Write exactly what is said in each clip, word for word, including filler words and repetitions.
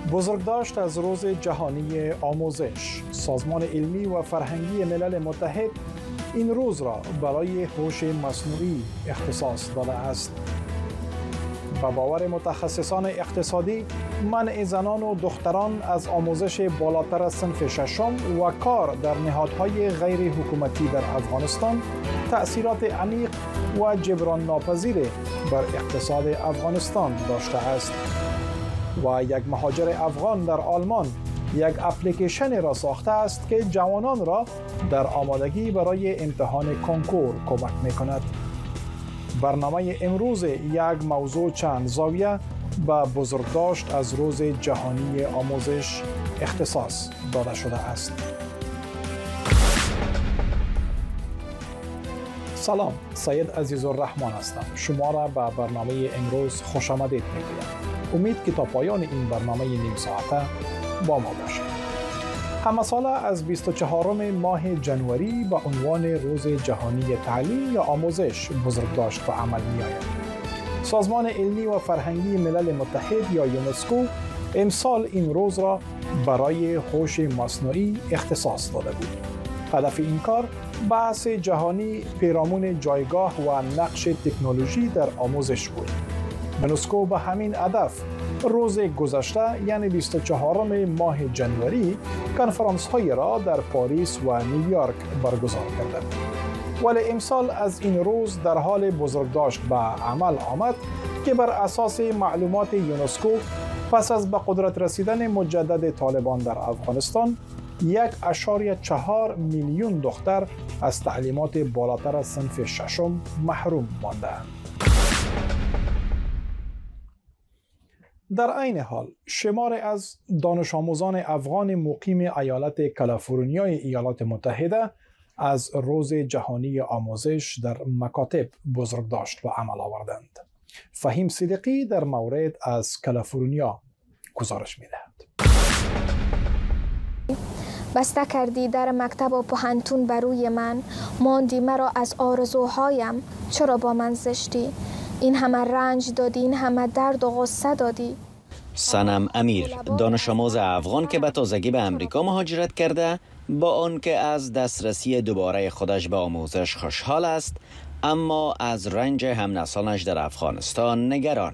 بزرگداشت از روز جهانی آموزش، سازمان علمی و فرهنگی ملل متحد این روز را برای هوش مصنوعی اختصاص داده است. به باور متخصصان اقتصادی، منع زنان و دختران از آموزش بالاتر از صنف ششم و کار در نهادهای غیر حکومتی در افغانستان تأثیرات عمیق و جبران ناپذیر بر اقتصاد افغانستان داشته است. و یک مهاجر افغان در آلمان یک اپلیکیشن را ساخته است که جوانان را در آمادگی برای امتحان کنکور کمک می کند. برنامه امروز یک موضوع چند زاویه به بزرگداشت از روز جهانی آموزش اختصاص داده شده است. سلام، سید عزیزالرحمن هستم. شما را به برنامه امروز خوش آمدید می‌گویم. امید که تا پایان این برنامه نیم ساعته با ما باشید. همه ساله از بیست و چهارم ماه جنوری به عنوان روز جهانی تعلیم یا آموزش بزرگداشت به عمل می آید. سازمان علمی و فرهنگی ملل متحد یا یونسکو امسال این روز را برای هوش مصنوعی اختصاص داده بود. هدف این کار بحث جهانی پیرامون جایگاه و نقش تکنولوژی در آموزش بود. یونسکو به همین هدف روز گذشته یعنی بیست و چهارم ماه جنوری کنفرانس های را در پاریس و نیویورک برگزار کرده. ولی امسال از این روز در حال بزرگداشت به عمل آمد که بر اساس معلومات یونسکو پس از به قدرت رسیدن مجدد طالبان در افغانستان یک اشاریه چهار میلیون دختر از تعلیمات بالاتر از صنف ششم محروم مانده‌اند. در عین حال شمار از دانش آموزان افغان مقیم ایالت کالیفرنیای ایالات متحده از روز جهانی آموزش در مکاتب بزرگداشت به عمل آوردند. فهیم صدیقی در مورد از کالیفرنیا گزارش می‌دهد. بسته کردی در مکتب و پوهنتون بر روی من، ماندی مرا از آرزوهایم، چرا با من زشتی؟ این همه رنج دادی، این همه درد و غصه دادی. سنم امیر، دانش آموز افغان که به تازگی به امریکا مهاجرت کرده، با آنکه از دسترسی دوباره خودش به آموزش خوشحال است، اما از رنج همنسلانش در افغانستان نگران.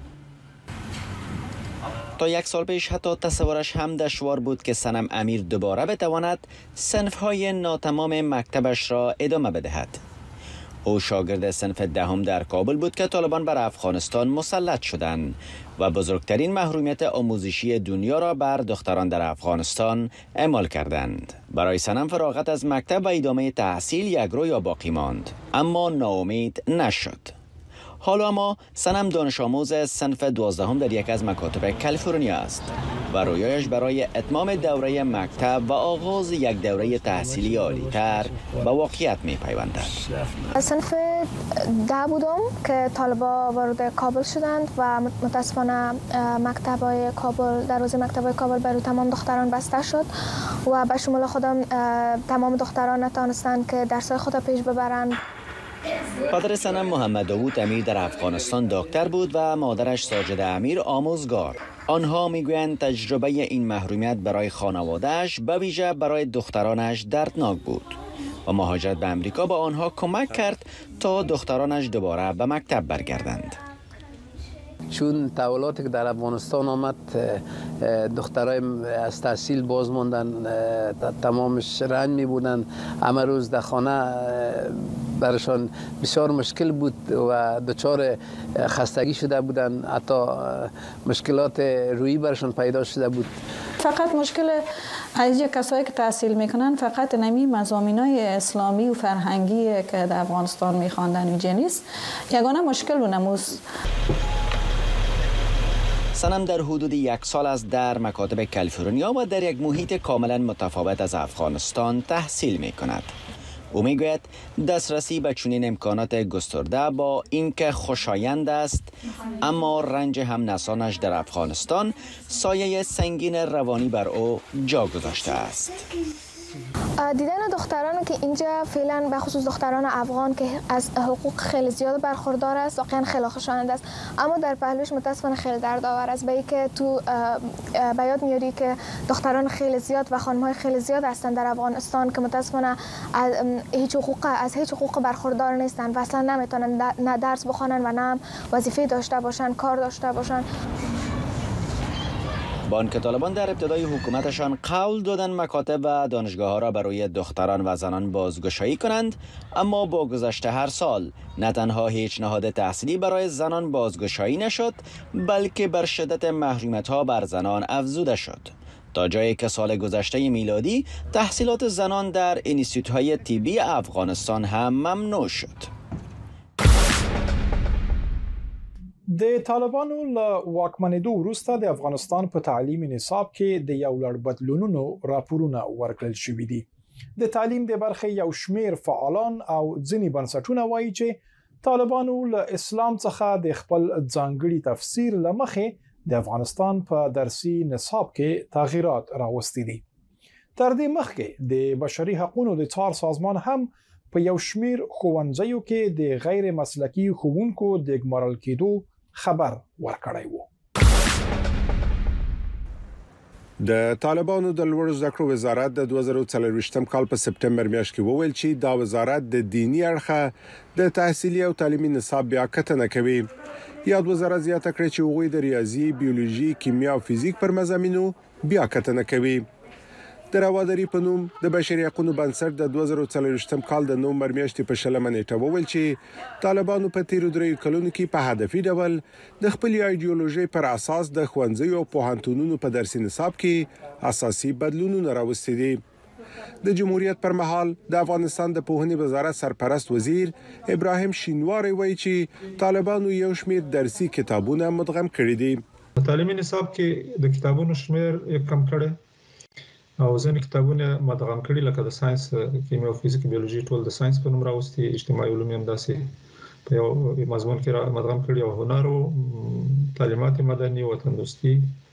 تا یک سال پیش حتی تصورش هم دشوار بود که سنم امیر دوباره بتواند صنف‌های ناتمام مکتبش را ادامه بدهد. او شاگرد صنف دهم در کابل بود که طالبان بر افغانستان مسلط شدند و بزرگترین محرومیت آموزشی دنیا را بر دختران در افغانستان اعمال کردند. برای سنم فراغت از مکتب و ادامه تحصیل یک رویا باقی ماند، اما ناامید نشد. حالا ما سنم دانش آموز صنف دوازدهم در یک از مکاتب کالیفرنیا است و رویایش برای اتمام دوره مکتب و آغاز یک دوره تحصیلی عالی‌تر به واقعیت می پیوندد. صنف ده بودم که طالبا وارد کابل شدند و متاسفانه مکتب‌های کابل در روز مکتب‌های کابل برای تمام دختران بسته شد و به شمول خودم تمام دختران نتوانستند که درس‌های خود پیش ببرند. پدر سنم محمد داوود امیر در افغانستان دکتر بود و مادرش ساجده امیر آموزگار. آنها میگویند تجربه این محرومیت برای خانواده‌اش به ویژه برای دخترانش دردناک بود و مهاجرت به امریکا به آنها کمک کرد تا دخترانش دوباره به مکتب برگردند. چون تحولاتی که در افغانستان آمد، دخترای از تحصیل باز ماندن، تمامش رنج می بودن، همه روز در خانه برشان بسیار مشکل بود و دچار خستگی شده بودن، حتی مشکلات روحی برشان پیدا شده بود. فقط مشکل از کسایی که تحصیل میکنن فقط نمی مضامینای اسلامی و فرهنگی که در افغانستان میخواندن اینجا نیست. یگانه مشکل و نموز. سنم در حدود یک سال است در مکاتب کالیفرنیا و در یک محیط کاملا متفاوت از افغانستان تحصیل می کند. او می گوید دسترسی به چنین امکانات گسترده با اینکه خوشایند است، اما رنج هم نسانش در افغانستان سایه سنگین روانی بر او جا گذاشته است. دیدن دختران که اینجا فعلا به خصوص دختران افغان که از حقوق خیلی زیاد برخوردار است واقعا خیلی خوشایند است، اما در پهلوش متاسفانه خیلی دردآور است، به اینکه تو به یاد میاری که دختران خیلی زیاد و خانم‌های خیلی زیاد هستند در افغانستان که متاسفانه هیچ حقوق از هیچ حقوق برخوردار نیستند و اصلا نمیتونن نه درس بخوانن و نه وظیفه داشته باشن، کار داشته باشن. بانک طالبان در ابتدای حکومتشان قول دادن مکاتب و دانشگاه ها را برای دختران و زنان بازگشایی کنند، اما با گذشت هر سال نه تنها هیچ نهاد تحصیلی برای زنان بازگشایی نشد، بلکه بر شدت محرومیت ها بر زنان افزوده شد، تا جایی که سال گذشته میلادی تحصیلات زنان در انستیتوت های طبی افغانستان هم ممنوع شد. د طالبانو له واکمنېدو وروسته د افغانستان په تعلیمي نصاب کې د یو لړ بدلونونو راپورونه ورکړل شوي دي. د تعلیم د برخې یو شمیر فعالان او ځینې بنسټونه وایي چې طالبانو له اسلام څخه د خپل ځانګړي تفسیر له مخې د افغانستان په درسي نصاب کې تغییرات راوستي دي. تر دې مخکې د بشري حقوقو د څار سازمان هم په یو شمیر ښوونځیو کې د غیر مسلکي ښوونکو د ګمارل کېدو خبر ورکړی وو. د طالبانو د لوړو زده کړو وزارت د دوه زره څلرويشتم کال په سپټمبر میاشت کې وویل چې دا وزارت د دینی اړخه د تحصیلي او تعلیمي نصاب بیا کتنه کوي. یاد وزارت زیاته کړې چې هغوی د ریاضي، بیولوژي، کیمیا او فزیک پر مضامینو بیا کتنه کوي. د راوادري په نوم د بشري حقوقو بنسټ د دوه زره څلرويشتم کال د نومبر میاشتې په شلمه نیټه وویل چې طالبانو په تیرو دریو کلونو کې په هدفي ډول د خپل ایډیولوژي پر اساس د ښوونځیو او پوهنتونونو په درسي نصاب کې اساسي بدلونونه راوستي دي. د جمهوریت پر مهال د افغانستان د پوهنې وزارت سرپرست وزیر ابراهیم شینواری وایي چې طالبانو یو شمېر درسي کتابونه مدغم کړي دي. تعلیمي نصاب کې د کتابونو شمېر کم کړي او ځینې کتابونه مدغم کړي، لکه د ساينس، کیمیا او فزیک، بیولوژي ټول د ساينس په نوم راوستي، اجتماعي علوم هم داسې په یو مضمون کې مدغم کړي، او هنر او تعلیمات مدني، وطن دوستي،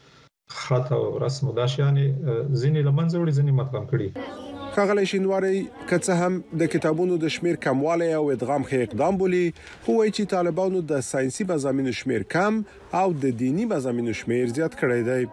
خط او رسم، دا شیانې ځینې لمنځه وړي، ځینې مدغم کړي. ښاغلی شینواری که څه هم د کتابونو د شمیر کموالی او ادغام ښه اقدام بولي، خو وایي چې طالبانو د ساينسي مضامینو شمیر کم او د دینی مضامینو شمیر زیات کړی دی.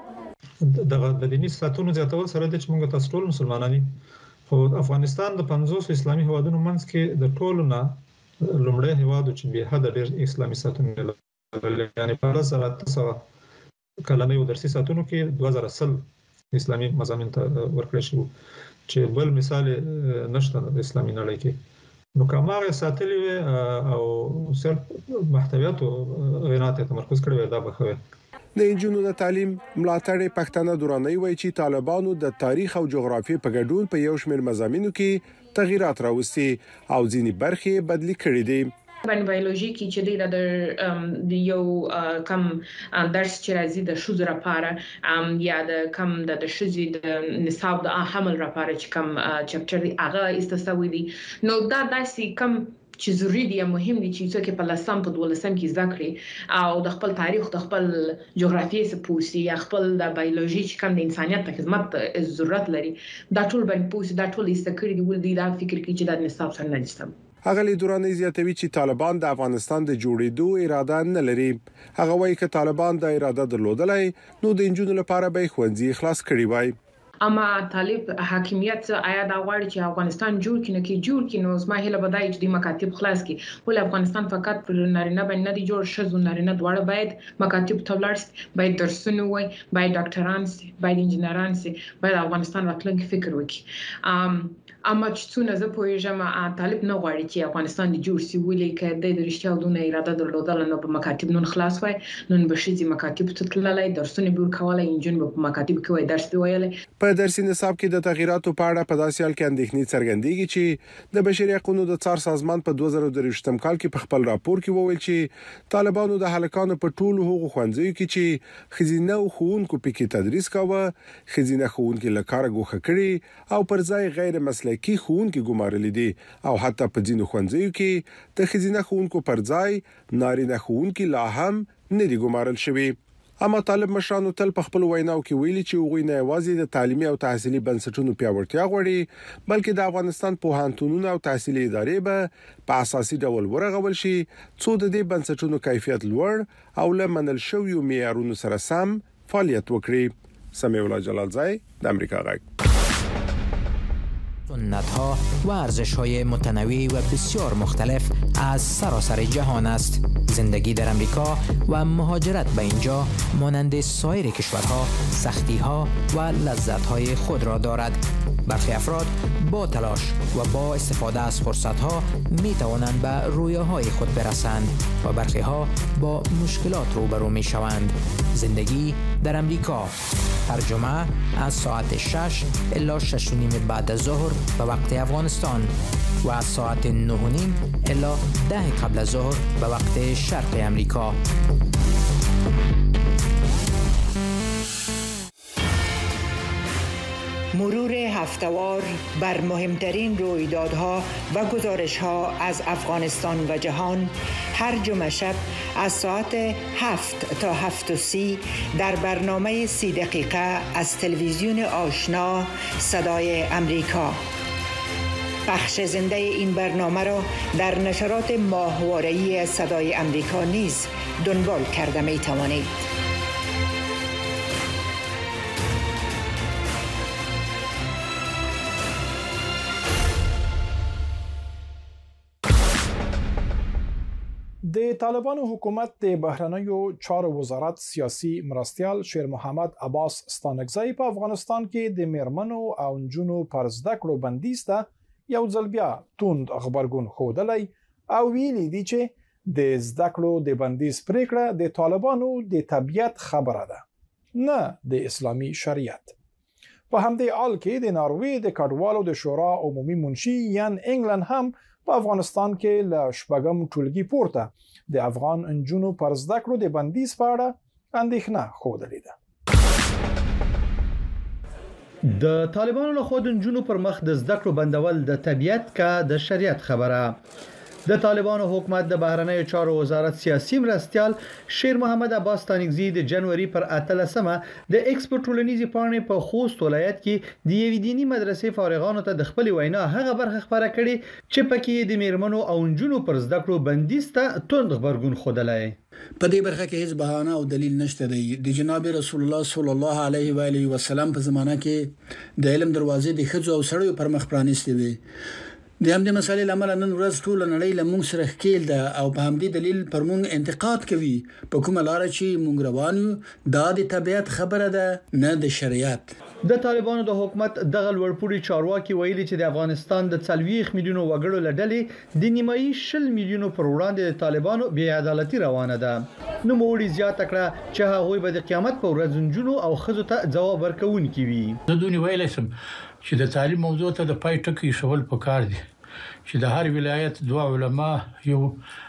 د دیني ساتونو زیاتول سره د چې موږ تاسو ټول مسلمانانی، خو افغانستان د پنځوس اسلامي هیوادونو منځ کې د ټولو نه لومړی هیواد چې به حد ډېر اسلامي ساتونو لري، یعنی په لس زره اته سوه کلنۍ درسي ساتونو کې دوه زره سل اسلامي مضامین ته ورکړل شو، چې بل مثال نشته د اسلامي نړۍ کې. نو کومه ساتلې او صرف محتویات غنا ته تمرکز کړی دا بخوي. د انجونو د تعلیم ملاتړ پښتنه دوراني وایي چې طالبانو د تاریخ او جغرافیې په ګډون په یو شمېر مضامینو کې تغیرات راوستي او ځینې برخې بدلی کړې دي. باندې بیولوژي کې چې د یو کم درس چې راځي د شوزر لپاره یا د کم د شوزي د نصاب د حمل لپاره چې کم چپټر هغه استثوي دي، نو دا داسې کم چې ضروري دی، مهم دي چې څوک په لسم په دولسم کې زده کړي او د خپل تاریخ، د خپل جغرافیې څخه پوښتي، یا خپل د بیولوژي چې کوم د انسانيت ته خدمت ضرورت لري، دا ټول باندې پوښتي، دا ټول استکړي دی، ول دی دا فکر کوي چې د نصاب سره نه دي. اغلی دورانی زیاتوي چې طالبان د افغانستان د جوړېدو اراده نه لري. هغه وایي چې طالبان د اراده درلودلای نو د انجونو لپاره به خوندې خلاص کړي وای. اما طالب حاکمیت آیا دا غواړي چې افغانستان جوړ کړي، کې جوړ کړي، نو زما هیله بدای چې د مکاتب خلاص کړي. ول افغانستان فقط پر نارینه باندې نه دی جوړ، شذ نارینه دواړه باید مکاتب ته ولاړ شي، باید درسونه وای، باید ډاکټران سي، باید انجنیران سي، باید افغانستان راتلونکي فکر وکړي. ام اما چې څونه زه پوهیږم طالب نه غواړي چې افغانستان د جوړ سی، ولې کې د رښتیا دونه اراده درلودل نو په مکاتب نن خلاص وای، نن به شي مکاتب ته تللای، درسونه به ورکولای، انجن په مکاتب کې وای درس دی ویل. په درسي نصاب کې د تغیراتو په اړه په داسې حال کې اندېښنې څرګندېږي چې د بشري حقوقو د څار سازمان په دوه زره درویشتم کال کې په خپل راپور کې وویل چې طالبانو د هلکانو په ټولو حقوقو خوندزیو کې چې خزینه او خوونکو پکې تدریس کاوه، خزینه خوونکو لکاره ګوښه کړي او پر ځای غیر مسلکي خوونکو ګمارل دي، او حتی په ځینو خوندزیو کې د خزینه خوونکو پر ځای نارینه خوونکو لا هم نه دي ګمارل شوی. اما طالب مشرانو تل په خپل ویناو کې ویلي چې هغوی نه یوازې د تعلیمي او تحصیلي بنسټونو پیاوړتیا غواړي بلکې د افغانستان پوهنتونونو او تحصیلي ادارې به په اساسي ډول ورغول شي څو د دې بنسټونو کیفیت لوړ او له منل شویو معیارونو سره سم فعالیت وکړي. سمیع الله جلالزای، د امریکا غږ. سنت‌ها و ارزش‌های متنوع و بسیار مختلف از سراسر جهان است. زندگی در امریکا و مهاجرت به اینجا مانند سایر کشورها سختی‌ها و لذت‌های خود را دارد. برخی افراد با تلاش و با استفاده از فرصت‌ها می‌توانند به رویاهای خود برسند و برخی ها با مشکلات روبرو می‌شوند. زندگی در امریکا هر جمعه از ساعت شش الی شش و نیم بعد از ظهر به وقت افغانستان و از ساعت نه و نیم الی ده قبل از ظهر به وقت شرق امریکا. مرور هفته‌وار بر مهمترین رویدادها و گزارش‌ها از افغانستان و جهان هر جمعه شب از ساعت هفت تا هفت و سی در برنامه سی دقیقه از تلویزیون آشنا صدای امریکا. پخش زنده این برنامه را در نشرات ماهواره‌ای صدای امریکا نیز دنبال کرده می توانید. د طالبانو حکومت د بهرنیو چارو وزارت سیاسي مرستیال شیر محمد عباس ستانکزی په افغانستان کې د میرمنو او نجونو پر زده کړو بندیز ته یو ځل بیا توند خبرګون ښودلی او ویلي دي چې د زده کړو د بندیز پریکړه د طالبانو د طبیعت خبره ده نه د اسلامي شریعت. په همدې حال کې د ناروې د کډوالو د شورا عمومي منشي یان انګلند هم په افغانستان کې له شپږم ټولګي پورته د افغان انجونو پر زده کړو د بندیز په اړه اندېښنه ښودلې ده. د طالبانو له خوا د انجونو پر مخ د زده کړو بندول د طبیعت کا د شریعت خبره. د طالبانو حکومت د بهرنیو چارو وزارت سیاسي مرستیال شیر محمد عباس ستانکزی د جنوري پر اتلسمه د ایکسپورت ټولنیزې پاڼې په خوست ولایت کې د یوې دینی مدرسې فارغانو ته د خپل وینا هغه برخه خبره کړي چې پکې د میرمنو او انجونو پر زده کړو بندیز ته توند خبرګون ښودلی. په دې برخه کې هیڅ بهانه او دلیل نشته دی. د جناب رسول الله صلی الله علیه و آله وسلم په زمانہ کې د علم دروازې د ښځو او سړیو پر مخ پرانیستې وي. د همدې مسالې لامل نن ورځ ټول نړۍ له موږ سره ښکیل ده او په همدې دلیل پر موږ انتقاد کوي په کومه لار چې موږ روان یو دا د طبیعت خبره ده نه د شریعت. د طالبانو د حکومت دغه لوړپوړي چارواکي ویلي چې د افغانستان د څلويخ میلیونو وګړو لړلې د نیمایي شل میلیونو پر وړاندې د طالبانو بې عدالتي روانه ده. نو موړي زیات کړه چې هغه به د قیامت په ورځ انجونو او خزو ته جواب ورکوونکي وي. د دونی ویلې سم چې د تعلیم موضوع ته د پای ټکی شول پکار دي چې د هر ولایت دوه علما یو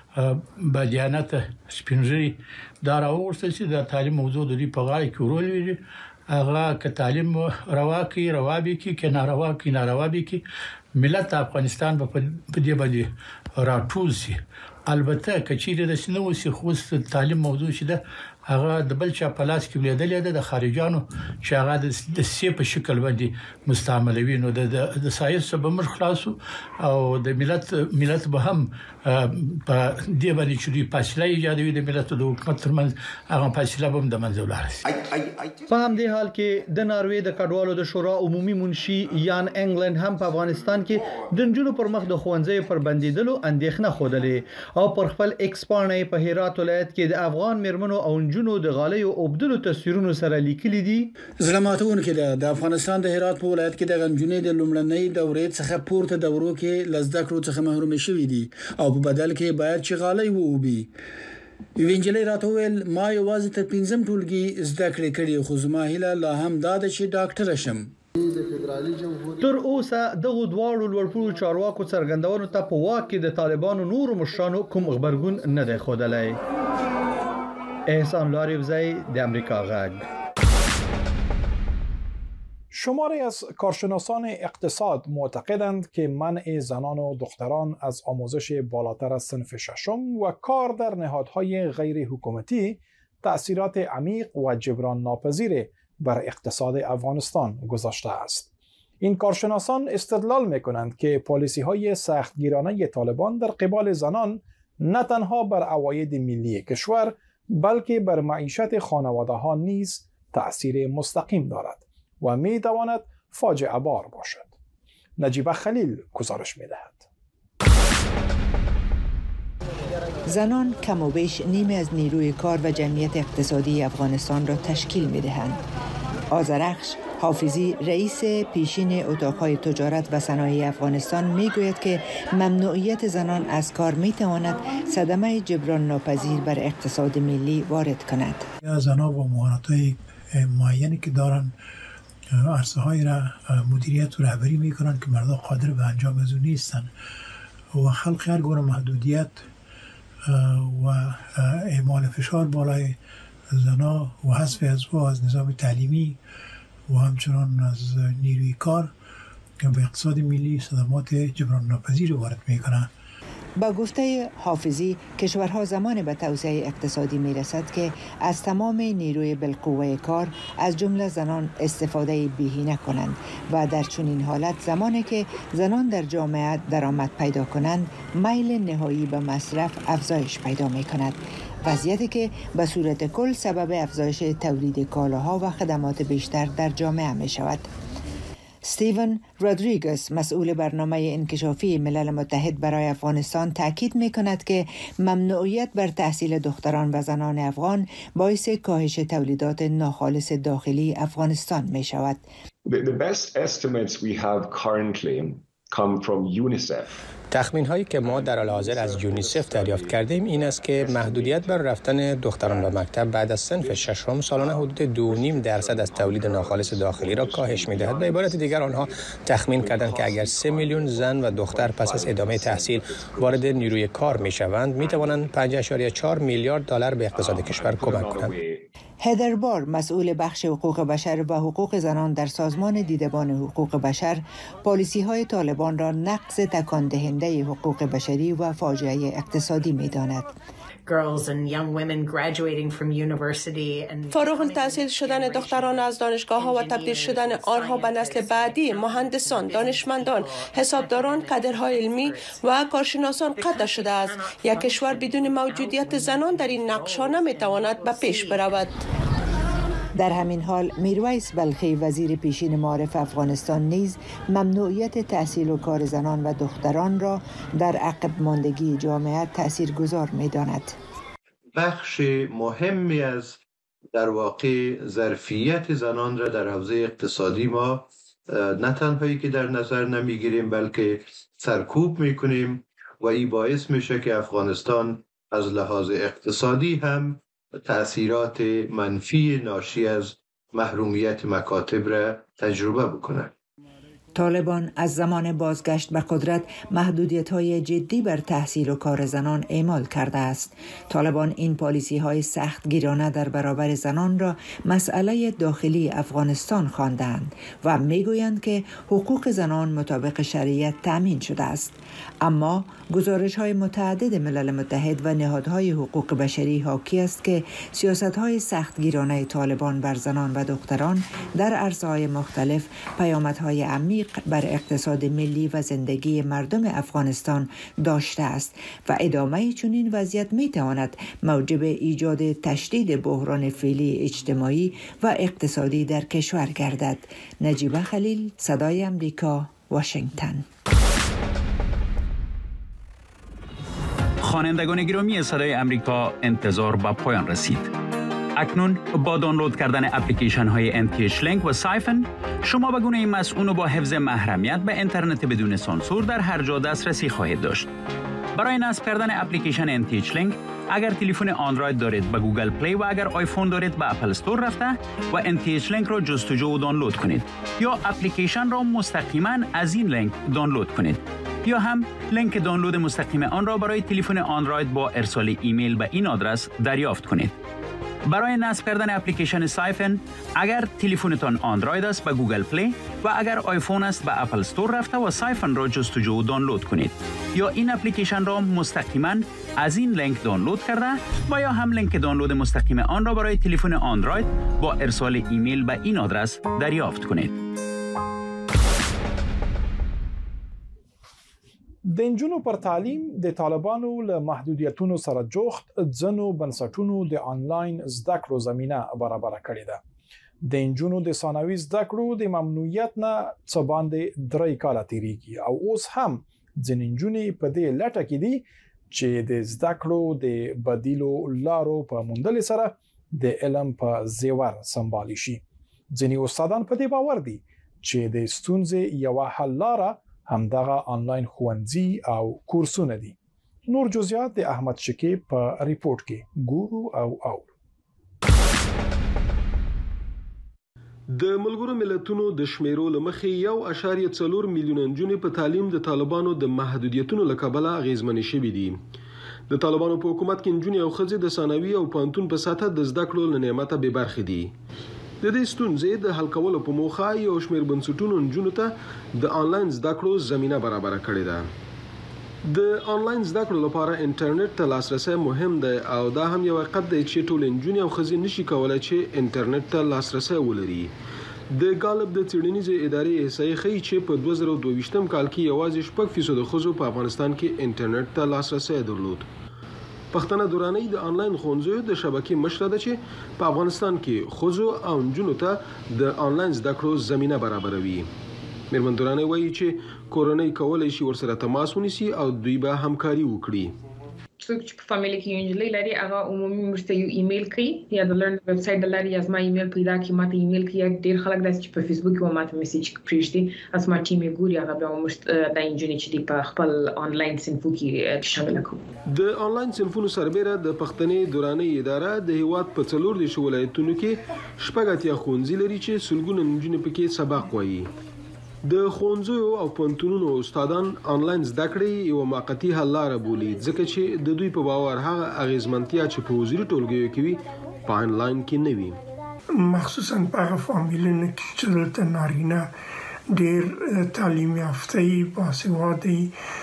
بدیانت سپینځري دا راوړل چې د تعلیم موضوع د دې په غاړه کې ورول وي. هغه ک تعلیم رواکي روابي کې کې ناروا کې ناروا بي کې ملت افغانستان په دې باندې راټول سي. البته کچېره د سينو سي خو تعلیم موضوع شته هغه د بل چا په لاس کې ولیدل د خارجانو چې هغه د سی په شکل باندې مستعملوي. نو د د ساينس په مر خلاصو او د ملت ملت به هم په دې باندې چې فاصله ایجادوي د ملت د حکومت ترمنځ هغه فاصله به د منځ ولاري. په همدې حال کې د ناروې د کډوالو د شورا عمومي منشي یان انګلند هم په افغانستان کې د انجونو پر مخ د خوندزي پر بندیدلو اندېښنه خوده او پر خپل ایکسپانې په هرات ولایت کې د افغان مرمنو او انجونو د غالۍ او عبدلو تصویرونو سره لیکلي دي. زلماتون کې د افغانستان د هرات په ولایت کې د غنجونې د لومړنۍ دورې څخه پورته دورو کې لزده کړو څخه محروم شوي دي او په بدل کې باید چې غالۍ ووبي. وینجلې راتوول ما یوازې تر پنځم ټولګي زده کړې کړې خو زما هیله لا هم دا ده چې ډاکټر شم. تر اوسه دغه دواړو لوړپوړو چارواکو څرګندونو ته په واکه د طالبانو نور مشرانو کوم خبرګون نه دی ښودلی. احسان لاریوزی د امریکا غږ. شماری از کارشناسان اقتصاد معتقدند که منع زنان و دختران از آموزش بالاتر از صنف ششم و کار در نهادهای غیر حکومتی تأثیرات عمیق و جبران ناپذیر بر اقتصاد افغانستان گذاشته است. این کارشناسان استدلال می‌کنند که پالیسی‌های سختگیرانه طالبان در قبال زنان نه تنها بر عواید ملی کشور بلکه بر معیشت خانواده‌ها نیز تأثیر مستقیم دارد و می‌تواند فاجعه بار باشد. نجیبه خلیل گزارش می‌دهد. زنان کم و بیش نیمی از نیروی کار و جمعیت اقتصادی افغانستان را تشکیل می‌دهند. آذرخش حافظی رئیس پیشین اتاق‌های تجارت و صنایع افغانستان می‌گوید که ممنوعیت زنان از کار می‌تواند صدمه جبران ناپذیر بر اقتصاد ملی وارد کند. زنان با مهارت‌های معینی که دارن عرصه‌های را مدیریت و رهبری می‌کنن که مردم قادر به انجام از اون نیستن و خلق هر گونه محدودیت و اعمال فشار بالای زنان و حذف از و از نظام تعلیمی و همچنان از نیروی کار که به اقتصاد ملی صدمات جبران ناپذیر وارد میکنند. با گفته حافظی کشورها زمان به توسعه اقتصادی میرسد که از تمام نیروی بالقوه کار از جمله زنان استفاده بهینه کنند و در چنین حالت زمانی که زنان در جامعه درآمد پیدا کنند میل نهایی به مصرف افزایش پیدا می کند، وضعیتی که به صورت کل سبب افزایش تولید کالاها و خدمات بیشتر در جامعه می شود. استیون رودریگز مسئول برنامه انکشافی ملل متحد برای افغانستان تاکید می کند که ممنوعیت بر تحصیل دختران و زنان افغان باعث کاهش تولیدات ناخالص داخلی افغانستان می شود. The, the best estimates we have currently come from UNICEF. تخمین هایی که ما در حال حاضر از یونیسف دریافت کردیم این است که محدودیت بر رفتن دختران به مکتب بعد از صنف ششم سالانه حدود دو و نیم درصد از تولید ناخالص داخلی را کاهش می‌دهد. به عبارت دیگر آنها تخمین کردند که اگر سه میلیون زن و دختر پس از ادامه تحصیل وارد نیروی کار می‌شوند می‌توانند پنج و چهار میلیارد دلار به اقتصاد کشور کمک کنند. هدر بار مسئول بخش حقوق بشر و حقوق زنان در سازمان دیدبان حقوق بشر پالیسی‌های طالبان را نقض تکان دهنده حقوق بشری و فاجعه اقتصادی می‌داند. فارغ التحصیل شدن دختران از دانشگاه‌ها و تبدیل شدن آنها به نسل بعدی مهندسان، دانشمندان، حسابداران، کادرهای علمی و کارشناسان قطع شده است. یک کشور بدون موجودیت زنان در این نقش‌ها نمی‌تواند به پیش برود. در همین حال میرویس بلخی وزیر پیشین معارف افغانستان نیز ممنوعیت تحصیل و کار زنان و دختران را در عقب ماندگی جامعه تاثیرگذار می‌داند. بخش مهمی از در واقع ظرفیت زنان را در حوزه اقتصادی ما نه تنهایی که در نظر نمیگیریم بلکه سرکوب میکنیم و این باعث میشه که افغانستان از لحاظ اقتصادی هم تأثیرات منفی ناشی از محرومیت مکاتب را تجربه بکنه. طالبان از زمان بازگشت به قدرت محدودیت‌های جدی بر تحصیل و کار زنان اعمال کرده است. طالبان این پالیسی‌های سختگیرانه در برابر زنان را مسئله داخلی افغانستان خواندند و می‌گویند که حقوق زنان مطابق شریعت تأمین شده است. اما گزارش‌های متعدد ملل متحد و نهادهای حقوق بشری حاکی است که سیاست‌های سختگیرانه طالبان بر زنان و دختران در عرصه‌های مختلف پیامدهای عمیق بر اقتصاد ملی و زندگی مردم افغانستان داشته است و ادامه چنین وضعیت می‌تواند موجب ایجاد تشدید بحران فعلی اجتماعی و اقتصادی در کشور گردد. نجیبه خلیل، صدای امریکا، واشنگتن. خوانندگان گرامی صدای امریکا، انتظار به پایان رسید. اکنون با دانلود کردن اپلیکیشن های ان تی اچ لینک و سایفن شما به گونه مسئول و با حفظ محرمیت به اینترنت بدون سانسور در هر جا دسترسی خواهید داشت. برای نصب کردن اپلیکیشن ان تی اچ لینک اگر تلفن اندروید دارید به گوگل پلی و اگر آیفون دارید به اپل استور رفته و ان تی اچ لینک را جستجو و دانلود کنید یا اپلیکیشن را مستقیما از این لینک دانلود کنید یا هم لینک دانلود مستقیم آن را برای تلفن اندروید با ارسال ایمیل به این آدرس دریافت کنید. برای نصب کردن اپلیکیشن سایفن اگر تلفنتان اندروید است به گوگل پلی و اگر آیفون است به اپل استور رفته و سایفن را جستجو و دانلود کنید یا این اپلیکیشن را مستقیما از این لینک دانلود کرده و یا هم لینک دانلود مستقیم آن را برای تلفن اندروید با ارسال ایمیل به این آدرس دریافت کنید. د نجونو پر تعلیم د طالبانو له محدودیتونو سره جوخت ځنو بنسټونو د آنلاین زده کړو زمينه برابر کړې ده. د نجونو د ثانوي زده کړو د ممنوعیت نه څه باندې درې کاله تیریږي او اوس هم ځینې نجونې په دې لټه کې دي چې د زده کړو د بدیلو لارو په موندل سره د علم په زیور سمبالي شي. ځینې استادان په دې باور دي چې د ستونزې یو حل لاره همدغه آنلاین خوندزي او کورسونه دي. نور جزئیات د احمد شکیب په ریپورت کې ګورو او او د ملګرو ملتونو د شمیرو لمخې یو اشاریه څلور میلیون نجونې په تعلیم د طالبانو د محدودیتونو لکبله غیزمنې شوې دي. د طالبانو په حکومت کې نجونې او ښځې د ثانوي او پانتون په سطح د زده کړو له نعمته بې برخې دي. د دې ستونزې د حل کولو په موخه یو شمېر بنسټونو نجونو ته د آنلاین زده کړو زمينه برابر کړې ده. د آنلاین زده کړو لپاره انټرنیټ ته لاسرسي مهم دی او دا هم یو حقیقت دی چې ټول نجونې او ښځې نشي کولای چې انټرنیټ ته لاسرسي ولري. د غالب د څېړنیزې ادارې احصایې ښیي چې په دوه زره دوه ویشتم کال کې یوازې شپږ فیصد ښځو په افغانستان کې انټرنیټ ته لاسرسي درلود. پښتنه دوراني د آنلاین ښوونځیو د شبکې مشره ده چې په افغانستان کې ښځو او نجونو ته د آنلاین زده کړو زمينه برابروي. میرمن دوراني وایي چې کورنۍ کولای شي ورسره تماس ونیسي او دوی به همکاري وکړي. څوک چې په فامیلی کې یو نجلۍ لري هغه عمومي مرسته یو ایمیل کوي یا د لرن ویب سټ د لري ازما ایمیل پیدا کی ماته ایمیل کوي. ډیر خلک داسې چې په فیسبوک کې ماته میسج پریږدي ازما ټیم یې ګوري هغه به مرسته د انجینری چې په خپل آنلاین صنفو کې شامل کړي. د آنلاین صنفونو سربېره د پښتنې دوراني اداره د هیواد په څلور د ولایتونو کې شپږ اتیا ښوونځي لري چې سلګونه نجونې پکې سبق وایي. د ښوونځیو او پوهنتونونو استادان آنلاین زده کړې یو موقتی حل لاره بولي ځکه چې د دوی په باور هغه اغیزمنتیا چې په وزاري ټولګیو کې وي په آنلاین کې نه وي. مخصوصا په هغه فامیلونو کې چې دلته نارینه ډېر تعلیم یافته وي باسواده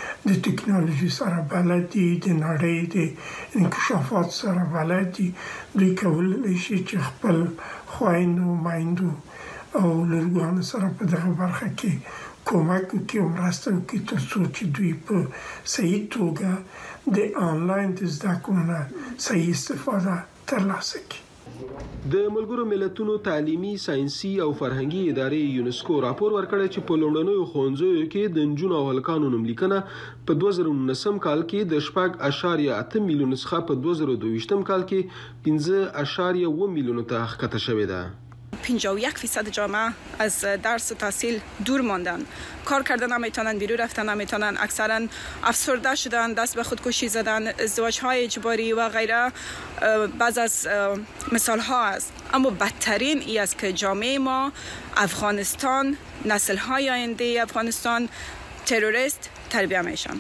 د ټکنالوژي سره بلد دي د نړۍ د انکشافات سره بلد دي دوی کولی شي چې خپل خویندو میندو او لرګانو سره په دغه برخه کې کومک کوي او مرسته کوي ترڅو چې دوی په صحیح توګه د آنلاین زده کړو نه صحیح استفاده ترلاسه کړي. د ملګرو ملتونو تعلیمي ساينسي او فرهنګي ادارې یونسکو راپور ورکړی چې په لومړنیو ښوونځیو کې د نجونو او هلکانو نوملیکنه په دوه زره نولسم کال کې د شپږ اشاریه اته میلیون څخه په دوه زره دوه ویشتم کال کې پنځه اشاریه اوه میلیون ته ښکته شوې ده. پنجاه و یک فیصد جامعه از درس و تحصیل دور ماندن، کار کردن نمیتونن، بیرون رفتن نمیتونن، اکثرا افسرده شدن، دست به خودکشی زدن، ازدواج های اجباری و غیره بعض از مثال ها است. اما بدترین ای است که جامعه ما افغانستان نسل های آینده افغانستان تروریست تربیه میشن.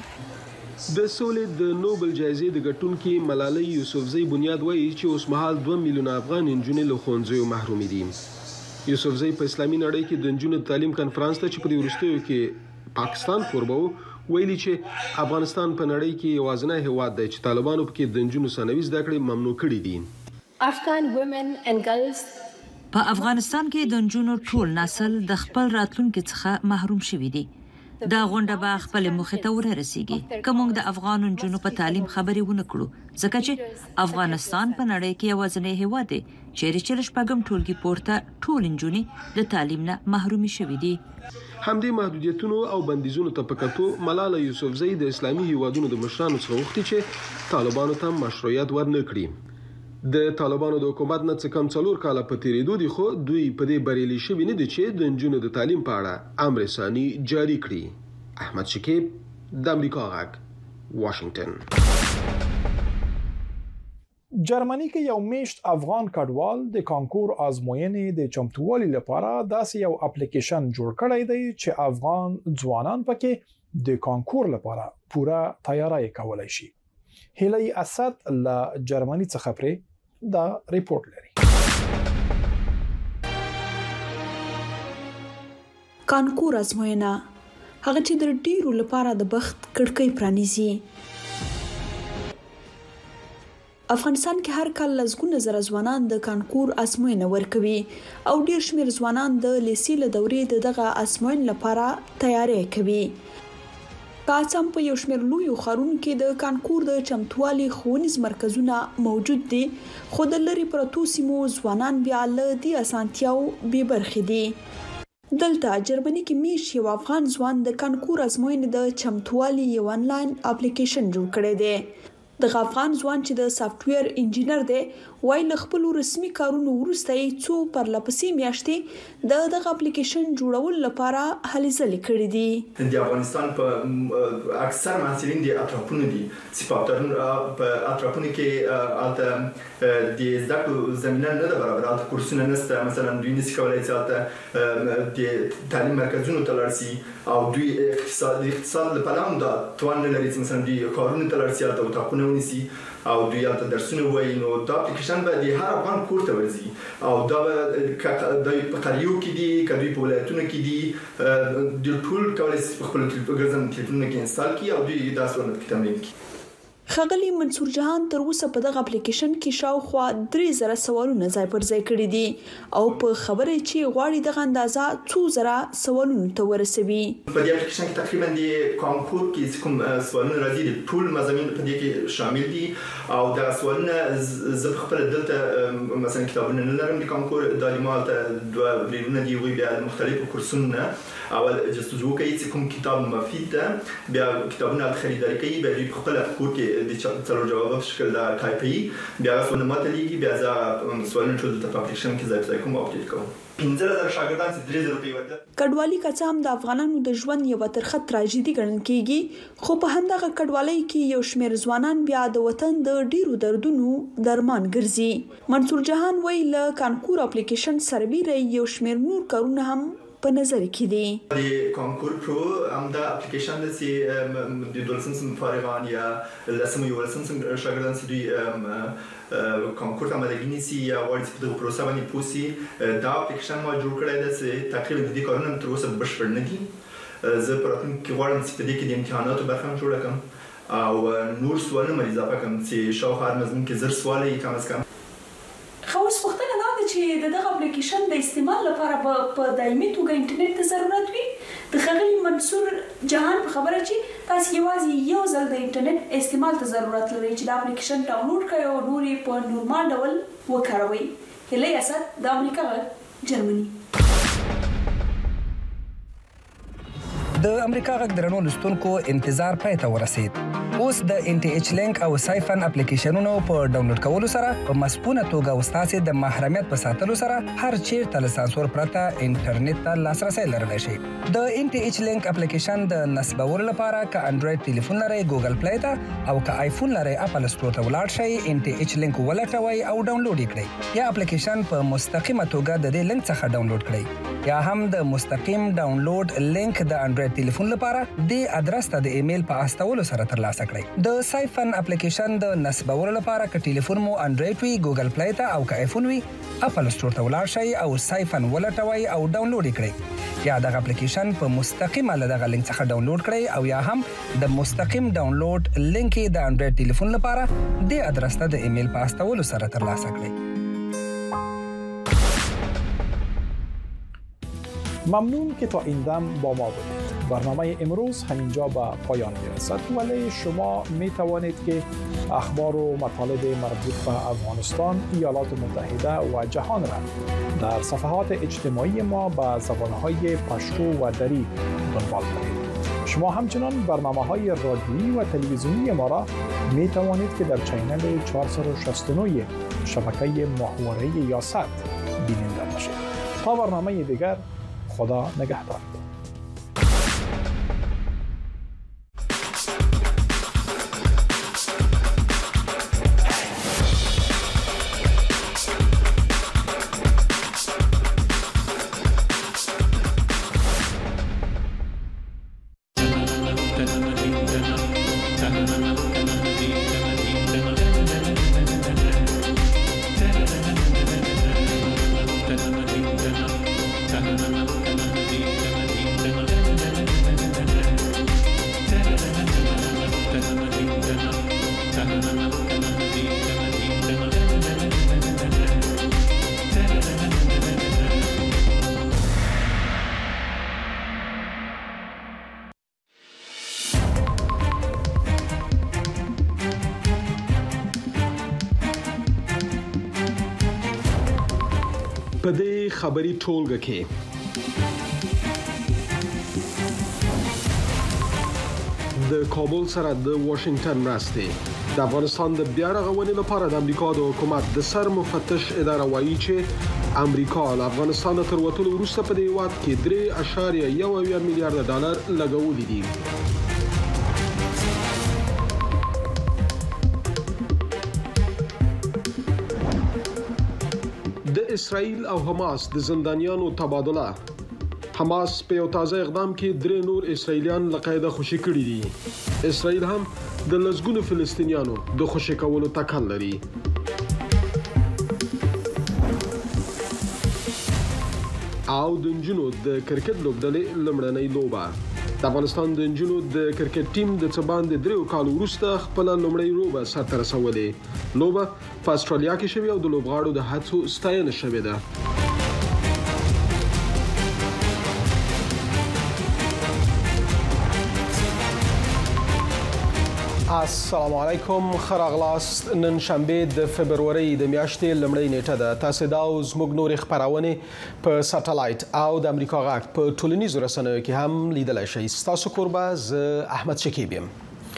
د سولې د نوبل جایزې د ګټونکې ملالۍ یوسفزۍ بنیاد وایي چې اوس مهال دوه میلیونه افغان نجونې له ښوونځیو محرومې دي. یوسفزۍ په اسلامي نړۍ کې د نجونو تعلیم کنفرانس ته چې په وروستیو کې پاکستان کوربه ویلي چې افغانستان په نړۍ کې یوازینی هیواد دی چې طالبانو پکې د نجونو ثانوي زده کړې ممنوع کړي دي. افغان women and girls په افغانستان کې د نجونو ټول نسل د خپل راتلونکي څخه محروم شوي دي. دا غونډه به خپل مخې ته ورسیږي که موږ د افغان نجونو په تعلیم خبرې ونه کړو ځکه چې افغانستان په نړۍ کې یوازینی هیواد دی چیرې چې شپږم ټولګي پورته ټول نجونې د تعلیم نه محرومې شوې دي. همدې محدودیتونو او بندیزونو ته په کتو ملاله یوسفزۍ د اسلامي هیوادونو د مشرانو څخه غوښتي چې طالبانو ته مشروعیت ورنکړي. د طالبانو د حکومت نه څه کم څلور کاله په تیریدو دي خو دوی په دې بریالي شوي نه دي چې د نجونو د تعلیم په اړه امر ثاني جاری کړي. احمد شکیب د امریکا غږ واشنگټن. جرمني کې یو میشت افغان کډوال د کانکور ازموینې د چمتووالي لپاره داسې یو اپلیکیشن جوړ کړی دی چې افغان ځوانان پکې د کانکور لپاره پوره تیاری کولای شي. هیلې اسد له جرمني څخه پرې دا ریپورت لري. کانکور ازموینه هغه چې د ډیرو لپاره د بخت کړکۍ پرانیزي. افغانستان کې هر کال لسګونه زره ځوانان د کانکور ازموینه ورکوي او ډیر شمېر ځوانان د لیسې له دورې دغه ازموینې لپاره تیاری کوي. کاڅم په یو شمېر لوی خارونو کې د کانکور د چمتووالي ښوونیز مرکزونه موجود دي، خو د لرې پرتو سیمو ځوانان بیا له دې اسانتیاو بې برخې دي. دلته جرمني کې میش یو افغان ځوان د کانکور ازموینې د چمتووالي یو انلاین اپلیکیشن جوړ کړی دی. د افغان ځوان چې د سافټویر انجینر دی وایي له خپل رسمي کارونو وروسته یې څو پرلپسې میاشتې د دغه اپلیکیشن جوړولو لپاره هلې ځلې کړې دي. د افغانستان په اکثر محصلین د اطرافونو دي چې په اطرافونو کې البته د زده کړو زمینه نه ده برابره، البته کورسونه نشته، مثلا دوی نشي کولای چې البته د تعلیم مرکزونو ته لاړ شي او دوی اقتصاد اقتصاد لپاره هم دا توان نه لري چې مثلا دوی کارونه ته لاړ شي البته اتاقونه ونیسي او دوی البته درسونه وایي. نو دا اپلیکیشن به د هر افغان کور ته ورځي او دا به د په قریو کې دي که دوی په ولایتونو کې دي د ټول کولای شي په خپل ګرځن تلیفونونو کې انسټال کړي او دوی دا څونه کې تمرین کړي. ښاغلي منصور جهان تر اوسه په دغه اپلیکیشن کې شاوخوا درې زره سوالونه ځای پر ځای کړي دي او په خبره چې غواړي دغه اندازه څو زره سوالونو ته ورسوي. په دې اپلیکیشن کې تقریبا د کانکور کې کوم سوالونه راځي د ټول مضامین په دې کې شامل دي او دا سوالونه زه خپل دلته مثلا کتابونه نه لرم د کانکور د معلومات دوه ویډیوونه دي وی بیا مختلفو کورسونه اول جستجو کوي چې کوم کتاب مفید ده بیا کتابونه خریداري کوي بیا د خپل کور کې د څلور جواب په شکل دا ټایپي بیا څونه ماته لګي بیا ځا سوالونه ټول د اپلیکیشن کې ځای ځای کوم اپډیټ کوم. پنځه زره شاګردان چې درې زره روپۍ ورته کډوالي کڅام د افغانانو د ژوند یو ترخه تراژیدي ګڼل کیږي، خو په همدغه کډوالۍ کې یو شمېر ځوانان بیا د وطن د ډیرو دردونو درمان ګرځي. منصور جهان وایي له کانکور اپلیکیشن سربیره یو شمېر نور کارونه هم په نظر کې دي. د کانکور پرو هم دا اپلیکیشن د سی د دولسم سم فارغان یا لسم یو لسم سم شاګردان چې دوی کانکور ته مدګنی سي یا ورته په پروسه باندې پوسی دا اپلیکیشن ما جوړ کړی دی چې تقریبا د دې کارونو تر اوسه بشپړ نه دي. زه پراتون کې غواړم چې په دې کې د امتحاناتو برخه هم جوړ کړم او نور سوالونه مې اضافه کړم چې شاوخوا مضمون کې زر سوال یې کم از کم. خو اوس وختونه دا ده چې دغه اپلیکیشن د استعمال لپاره په دایمي توګه انټرنیټ ته ضرورت وي. د ښاغلي منصور جهان په خبره چې تاسو یوازې یو ځل د انټرنیټ استعمال ته ضرورت لري چې د اپلیکیشن ډاونلوډ کړئ او نور یې په نورمال ډول وکاروئ. هیله اسد د امریکا غږ جرمني. د امریکا غږ درنو لستونکو انتظار پای ته ورسید. اوس د ان ټي ایچ لینک او سایفن اپلیکیشنونو په ډاونلوډ کولو سره په مسپونه توګه وستاسې د محرمیت په ساتلو سره هر چیرته له سانسور پرته انټرنیټ ته لاسرسی لرلی شي. د ان ټي ایچ لینک اپلیکیشن د نصبولو لپاره که انډراید ټلیفون لرئ ګوګل پلی ته او که آیفون لرئ اپل سټور ته ولاړ شئ، ان ټي ایچ لینک ولټوئ او ډاونلوډ یې کړئ یا اپلیکیشن په مستقیمه توګه د دې لینک څخه ډاونلوډ کړئ یا هم د مستقیم ډاونلوډ لینک د انډراید ټلیفون لپاره د ادرس ته د ایمیل په استولو سره ترلاسه کړئ. د سایفن اپلیکیشن د نصبولو لپاره که ټلیفون مو انډراید وي ګوګل پلی ته او که آیفون وي اپل سټور ته ولاړ شئ او سایفن ولټوئ او ډاونلوډ یې کړئ یا دغه اپلیکیشن په مستقیمه له دغه لینک څخه ډاونلوډ کړئ او یا هم د مستقیم ډاونلوډ لینک د انډراید ټلیفون لپاره د ادرس ته د ایمیل په استولو سره ترلاسه کړئ. ممنون که تا این دم با ما بودید. برنامه امروز همینجا به پایان میرسد، ولی شما می توانید که اخبار و مطالب مربوط به افغانستان، ایالات متحده و جهان را در صفحات اجتماعی ما به زبانهای پشتو و دری دنبال کنید. شما همچنان برنامه‌های رادیویی و تلویزیونی ما را می توانید که در چینل چهارصد و شصت و نه شبکه محوره یاست بیننده باشید. تا برنامه دیگر، خدا نگهدار. په دې خبري ټولګه کې د کابل سره د واشنگټن مرستې د افغانستان د بیا رغونې لپاره د امریکا د حکومت د سر مفتش اداره وایي چې امریکا له افغانستان تر وټولو وروسته په دې هیواد کې درې اعشاریه یو اویا میلیارډ ډالر لګولي دي. د اسرائیل او حماس د زندانیانو تبادله. حماس په یو تازه اقدام کې درې نور اسرائیلیان له قیده خوشي کړي دي. اسرائیل هم د لسګونو فلسطینیانو د خوشي کولو تکل لري. او د نجونو د کرکټ لوبډلې لمړنۍ لوبه. د افغانستان د نجونو د کرکټ ټیم د څبان د دریو کال وروسته خپل لمړی لوبه سرته رسولې. لوبه په استرالیا کې شوې او د لوبغاړو د هڅو ستاینه شوې ده. السلام علیکم، خراغلاست. نن شنبه د فبرवरी د میاشتې لمړۍ نیټه ده. تاسو دا اوس موږ نور خبرونه په ساتلایت او د امریکا غاټ په ټولنیزو رسنیو کې هم لیدلای شئ. تاسو قربا ز احمد شکیب یم.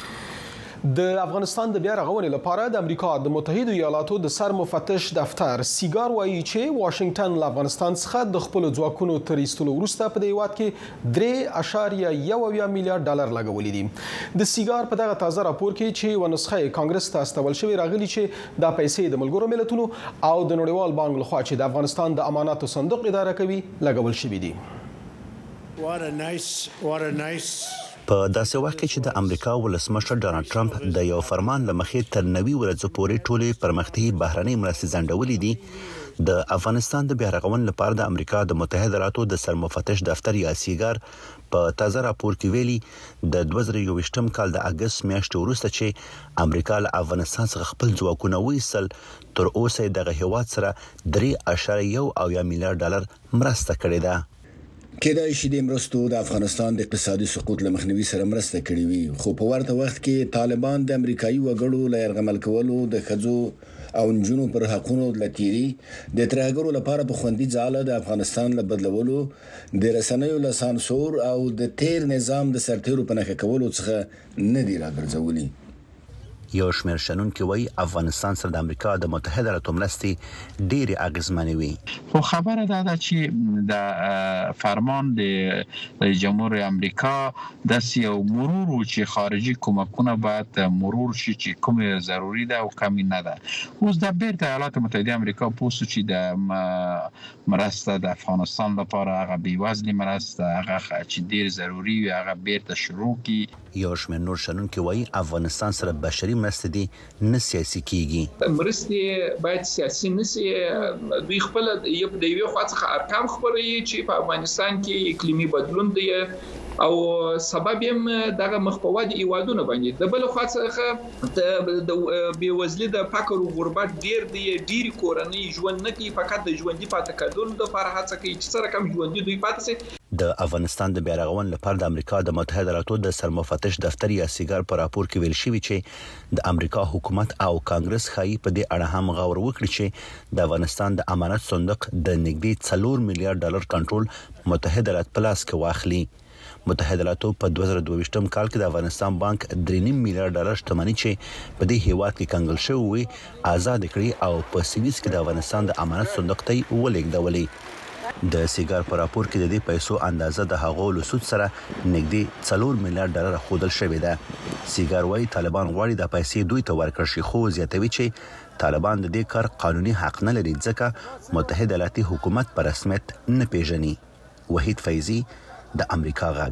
د افغانستان د بیا رغونې لپاره د امریکا د متحده ایالاتو د سر مفتش دفتر سیګار وایي چې واشنگټن له افغانستان څخه د خپل ځواکونو تر ایستلو وروسته په دې هیواد کې درې اعشاریه یو اویا میلیارډ ډالر لګولي دي. د سیګار په دغه تازه راپور کې چې ونه نسخه کانګرس ته استول شوی راغلي چې دا پیسې د ملګرو ملتونو او د نړیوال بانک لخوا چې د افغانستان د اماناتو صندوق اداره کوي لګول شوی دي. What a nice what a nice په داسې وخت کې چې د امریکا ولسمشر ډانلډ ټرمپ د یو فرمان لمخې تر نوي ورځو پورې ټولې پرمختیايي بهرنۍ مرستې ځنډولې دي، د افغانستان د بیا رغونې لپاره د امریکا د متحده ایالاتو د سرمفتش دفتر یا سیګار په تازه راپور کې ویلي د دوه زره یوویشتم کال د اگست میاشتې وروسته چې امریکا له افغانستان څخه خپل ځواکونه وایستل، تر اوسه دغه هیواد سره درې اعشاریه یو اویا میلیارډ ډالر مرسته کړې ده. کېدای شي د مرستو د افغانستان د اقتصادي سقوط له مخنیوي سره مرسته کړې وي، خو په ورته وخت کې طالبان د امریکایي وګړو له یرغمل کولو د ښځو او نجونو پر حقوقو لتیری د ترهګرو لپاره په خوندي ځاله د افغانستان له بدلولو د رسنیو له سانسور او د تیر نظام د سرتیرو په نښه کولو څخه نه دی راګرځولي. یو شمېر شنونکي وایي افغانستان سره د امریکا د متحده ایالاتو مرستې ډېرې اغیزمنې وي. خو خبره دا ده چې د فرمان د جمهور امریکا د یو مرور چې خارجي کومکونه باید مرور شي چې کوم ضروری ده او کمی نه ده. اوس د بیرته ایالات متحده امریکا پوسټ چې د مرسته د افغانستان لپاره هغه بیوزلي مرسته هغه چې ډېر ضروری وي هغه بیرته شروع کی. یو شمېر نور شنونکي وایي افغانستان سره بشري مرستې دي نه سیاسي کیږي. مرستې باید سیاسي نشي. دوی خپل یو د یو خاصه ارقام خبري چې په افغانستان کې اقلیمي بدلون دی او سبب هم دغه مخپواد ایوادونه باندې د بل خاصه د بیوزلي د فقر او غربت ډیر دی ډیر کورنۍ ژوند نه کوي فقط د ژوندۍ پاتې کېدل د لپاره هڅه کوي چې سره کم ژوندۍ دوی پاتې شي. د افغانستان د بیا رغونې لپاره د امریکا د متحده ایالاتو د سرمفتش دفتر یا سیګار په راپور کې ویل شوی چې د امریکا حکومت او کانګرس خایي په دې اړه هم غور وکړي چې د افغانستان د امانت صندوق د نږدې څلور میلیارډ ډالر کنټرول متحده ایالات پلاس کې واخلي. متحده ایالاتو په دوه زره دوه کال کې د افغانستان بانک درې نیم میلیارډ ډالر شتمنۍ چې په دې هیواد کې کنګل شوی وي آزاد کړي او په سویس کې د افغانستان د امانت صندوق ته ولېږدولې. د سیګار په راپور کې د دې پیسو اندازه د هغو لسود سره نږدې څلور میلیارډ ډالر ښودل شوې ده. سیګار وايي طالبان غواړي د پیسې دوی ته ورکړي شي، خو زیاتوي چې طالبان د دې کار قانوني حق نه لري ځکه متحده ایالاتي حکومت په رسمیت نه پیژني. وحید فیضی د امریکا غږ.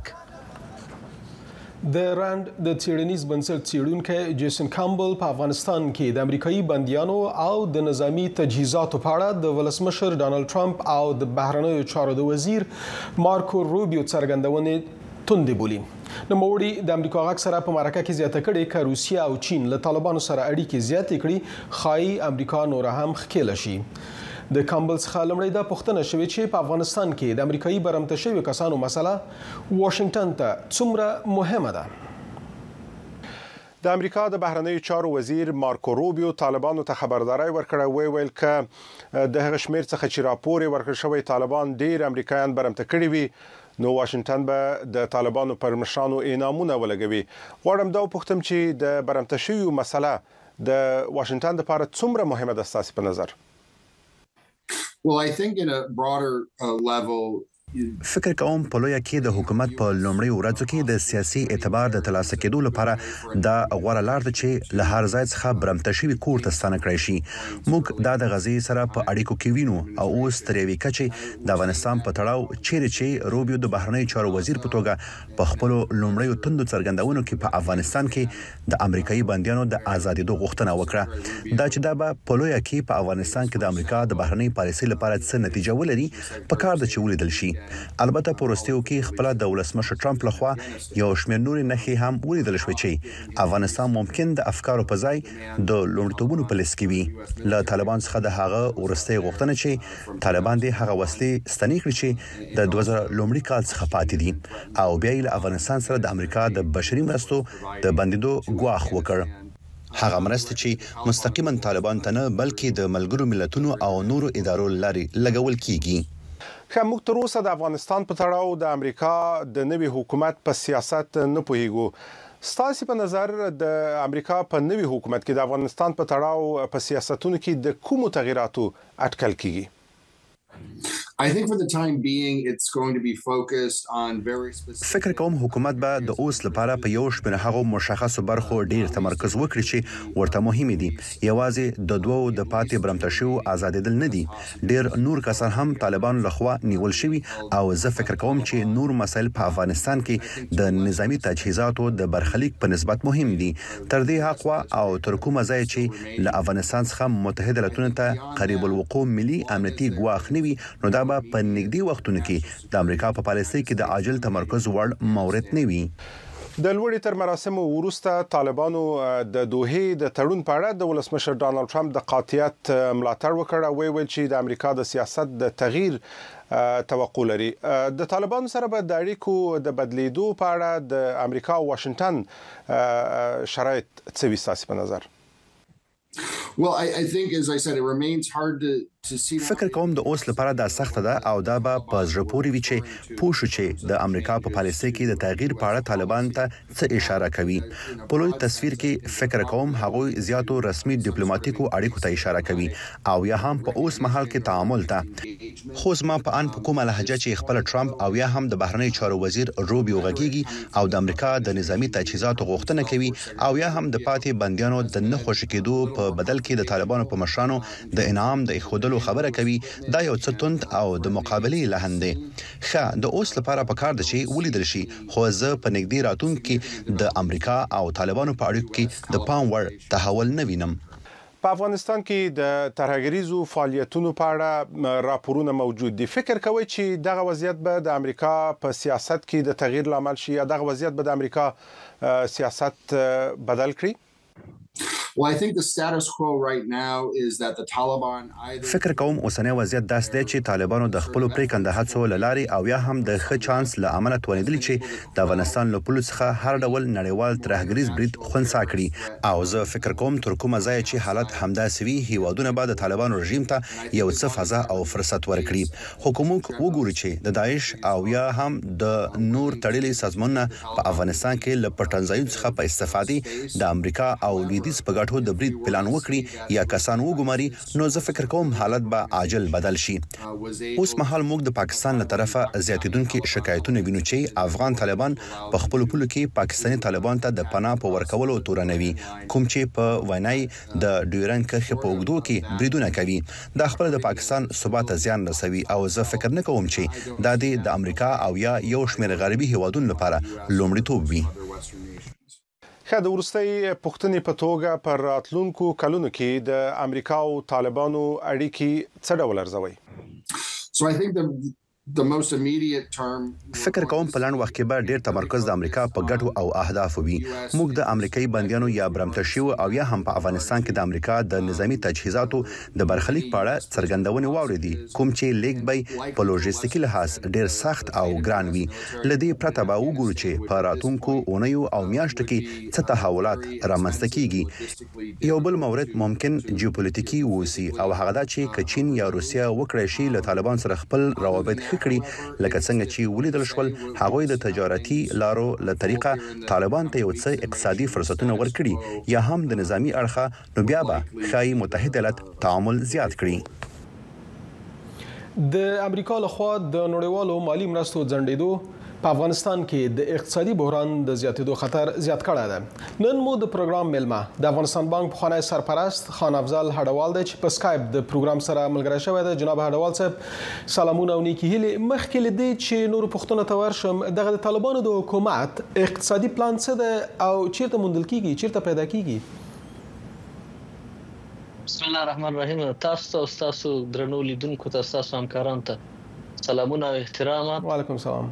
د راند د څېړنیز بنسټ څېړونکی جیسن کامبل په افغانستان کې د امریکایي بندیانو او د نظامی تجهیزاتو په اړه د ولسمشر ډانلډ ټرمپ او د بهرنیو چارو د وزیر مارکو روبیو څرګندونې توندې بولي. نوموړي د امریکا غږ سره په مرکه کې زیاته کړې چې روسیه او چین له طالبانو سره اړیکې زیاتې کړي خایي امریکا نور هم ښکېله شي. د کامبل څخه لومړی دا پوښتنه شوې چې په افغانستان کې د امریکایي برمته شویو کسانو مسله واشنگټن ته څومره مهمه ده. د د امریکا د بهرنیو چارو وزیر مارکو روبیو طالبانو ته خبرداري ورکړه وی ویل ک د هغه شمیر څخه چې راپور ورکړ شوی طالبان ډیر امریکایان برمته کړي وي نو واشنگټن به د طالبانو پر مشرانو انعامونه ولګوي. غواړم دا وپوښتم چې د برمته شوی مسله د واشنگټن لپاره څومره مهمه ده ستاسو په نظر؟ Well, I think in a broader uh, level فکر کوم په لویه کې د حکومت په لومړی ورځو کې د سیاسي اعتبار د ترلاسه کېدو لپاره دا غوړه لار ده چې له هر ځای څخه برمته شوی کور ته ستانه کړی شي. موږ دا د غزي سره په اړیکو کې وینو او اوس تر یوې کچې د افغانستان په تړاو چیرې چې روبیو د بهرنیو چارو وزیر په توګه په خپل لومړیو توندو څرګندونو کې په افغانستان کې د امریکایي بندیانو د ازادېدو غوښتنه وکړه. دا چې دا به په لویه کې په افغانستان کې د امریکا د بهرنۍ پالیسۍ لپاره څه نتیجه ولري په کار د چولیدل شي. البته پروستیو کې خپل د ولسمشر ټرمپ لخوا یو شمېر نورې نښې هم ولیدل شوې چې افغانستان ممکن د افکارو په ځای د لومړیتوبونو په لیست کې وي. له طالبان څخه د هغه ورستۍ غوښتنه چې طالبان د هغه وسلې ستنې کړي چې د دوه زره لومړي کال څخه پاتې دي او بیا یې افغانستان سره د امریکا د بشري مرستو د بندیدو غواخ وکړ. هغه مرسته چې مستقیما طالبان ته نه بلکې د ملګرو ملتونو او نورو ادارو لاري لګول کیږي. که موږ تر اوسه د افغانستان په تړاو د امریکا د نوي حکومت په سیاست نه پوهیږو. ستاسو په نظر د امریکا په نوي حکومت کې د افغانستان په تړاو په سیاستونو کې د کومو تغیراتو اټکل کیږي؟ I think for the time being it's going to be focused on very specific فکر کوم حکومت به د اوس لپاره په یو شمېر هغه مشخصو برخو ډیر تمرکز وکړي چې ورته مهم دي. یوازې د دوو د پاتې برمته شو آزادېدل نه دي. ډیر نور کسان هم طالبان لخوا نیول شوی او زه فکر کوم چې نور مسایل په افغانستان کې د نظامی تجهیزاتو د برخلیک په نسبت مهم دي. تر دې حقوا او تر کومه ځای چې له افغانستان څخه متحده ایالاتونو ته قریب الوقوع ملي امنیتي ګواښ نوي نو دا په نږدې وختونو کې د امریکا په پالیسۍ کې د عاجل تمرکز وړ مورد نه وي. د لوړې تر مراسمو وروسته طالبانو د دوحې د تړون په اړه د ولسمشر ډانلډ ټرمپ د قاطعیت ملاتړ وکړ او ویل چې د امریکا د سیاست د تغییر توقع لري. د طالبانو سره به د اړیکو د بدلیدو په اړه د امریکا او واشنگټن شرایط څه وي ستاسو په نظر؟ Well, I, I think, as I said, it remains hard to فکر کوم د اوس لپاره دا سخت ده او دا به په زړه پورې وي چې پوه شو چې د امریکا په پالیسۍ کې د تغییر په اړه طالبان ته څه اشاره کوي. په لوی تصویر کې فکر کوم هغه زیاتو رسمي ډیپلوماټیکو اړیکو ته اشاره کوي او یا هم په اوس مهال کې تعامل ته. خو زما په ان په کومه لهجه چې خپل ټرمپ او یا هم د بهرنی چارو وزیر روبیو غږیږي او د امریکا د نظامی تجهیزاتو غوښتنه کوي او یا هم د پاتې بندیانو د نه خوشی کېدو په بدل کې د طالبانو په مشرانو د انعام د اخودلو خبره کوي. دا یو څه توند او د مقابلې لحن دی. خا د اوس لپاره په کار د شي ولیدل شي خو زه په نږدې راتلونکي د امریکا او طالبانو په اړیکو کې د پام وړ تحول نه وینم. په افغانستان کې د ترهګریزو فعالیتونو په اړه راپورونه موجود دي. فکر کوي چې دغه وضعیت به د امریکا په سیاست کې د تغییر لامل شي یا دغه وضعیت به د امریکا سیاست بدل کړي؟ Well, I think the status quo right now is that the Taliban either فکر کوم اوسنی وضعیت داس دی چې طالبانو د خپل پریکنده هڅو لاري او یا هم د ښه چانس له امله توانیدل چې د افغانستان له پولیس څخه هر ډول نړیوال ترهګریز برید خنثی کړي او زه فکر کوم تر کومه ځای چې حالت همداسې وي هیوادونه بعد د طالبانو رژیم ته یو څه فضا او فرصت ورکړي. حکومت وګوري چې د داعش او یا هم د نور تړلي سازمانونو په افغانستان کې له پټنځایو څخه په استفادې د امریکا او لویدیځ په د برید پلان وکړي یا کسان وګماري نو زه فکر کوم حالت به عاجل بدل شي. اوس مهال موږ د پاکستان له طرفه زیاتیدونکو شکایتونه وینو چې افغان طالبان په خپل پلو کې پاکستاني طالبان ته د پناه په ورکولو تورنوي کوم چې په وینای د ډیورن کرښې په اوږدو کې بریدونه کوي. دا خپل د پاکستان ثبات زیان رسوي او زه فکر نه کوم چې دا د امریکا او یا یو شمېر غربي هیوادونو لپاره لومړیتوب وي. خا د ورستۍ پښتنې په توګه پر راتلونکو کلونو کې د امریکا او طالبانو اړیکې څه ډول ارزوي؟ So I think the the most immediate term فکر کوم په لاند وخت کې به ډیر تمرکز د امریکا په ګټو او اهداف وي. موږ د امریکایي بندیانو یا برمته شو او یا هم په افغانستان کې د امریکا د نظامی تجهیزاتو د برخلیک په اړه څرګندونه واوریدي، کوم چې لیک به په لوجستیکي لحاظ ډیر سخت او ګران وي. لدی پرته به وګورو چې په راتونکو اونیو او میاشتو کې څه تحولات رامنځته کیږي. یو بل مورد ممکن جیوپولیټیکي ووسی او هغه دا چې چین یا روسیا وکړي شي له طالبان سره خپل روابط کړي، لکه څنګه چې ولیدل شول هغوی د تجارتي لارو له طریقه طالبان ته یو څه اقتصادي فرصتونه ورکړي یا هم د نظامی اړخه، نو بیا به خای متحده ایالات تعامل زیات کړي. د امریکا لخوا د نړیوالو مالی مرستو ځنډېدو په افغانستان کې د اقتصادي بحران د زیاتېدو خطر زیات کړی دی. نن مو د پروګرام میلمه د افغانستان بانک پخوانی سرپرست خان افضل هډوال دی چې په سکایپ د پروګرام سره ملګری شوی دی. جناب هډوال صاحب سلامونه او نیکی هیلې. مخکې له دې چې نور پوښتنه ته ورشم، دغه د طالبانو د حکومت اقتصادي پلان څه دی او چیرته موندل کیږي، چیرته پیدا کیږي؟ بسم الله الرحمن الرحیم. تاسو ته او تاسو درنو لیدونکو ته، تاسو همکارانو ته سلامونه او احترامات. وعلیکم سلام.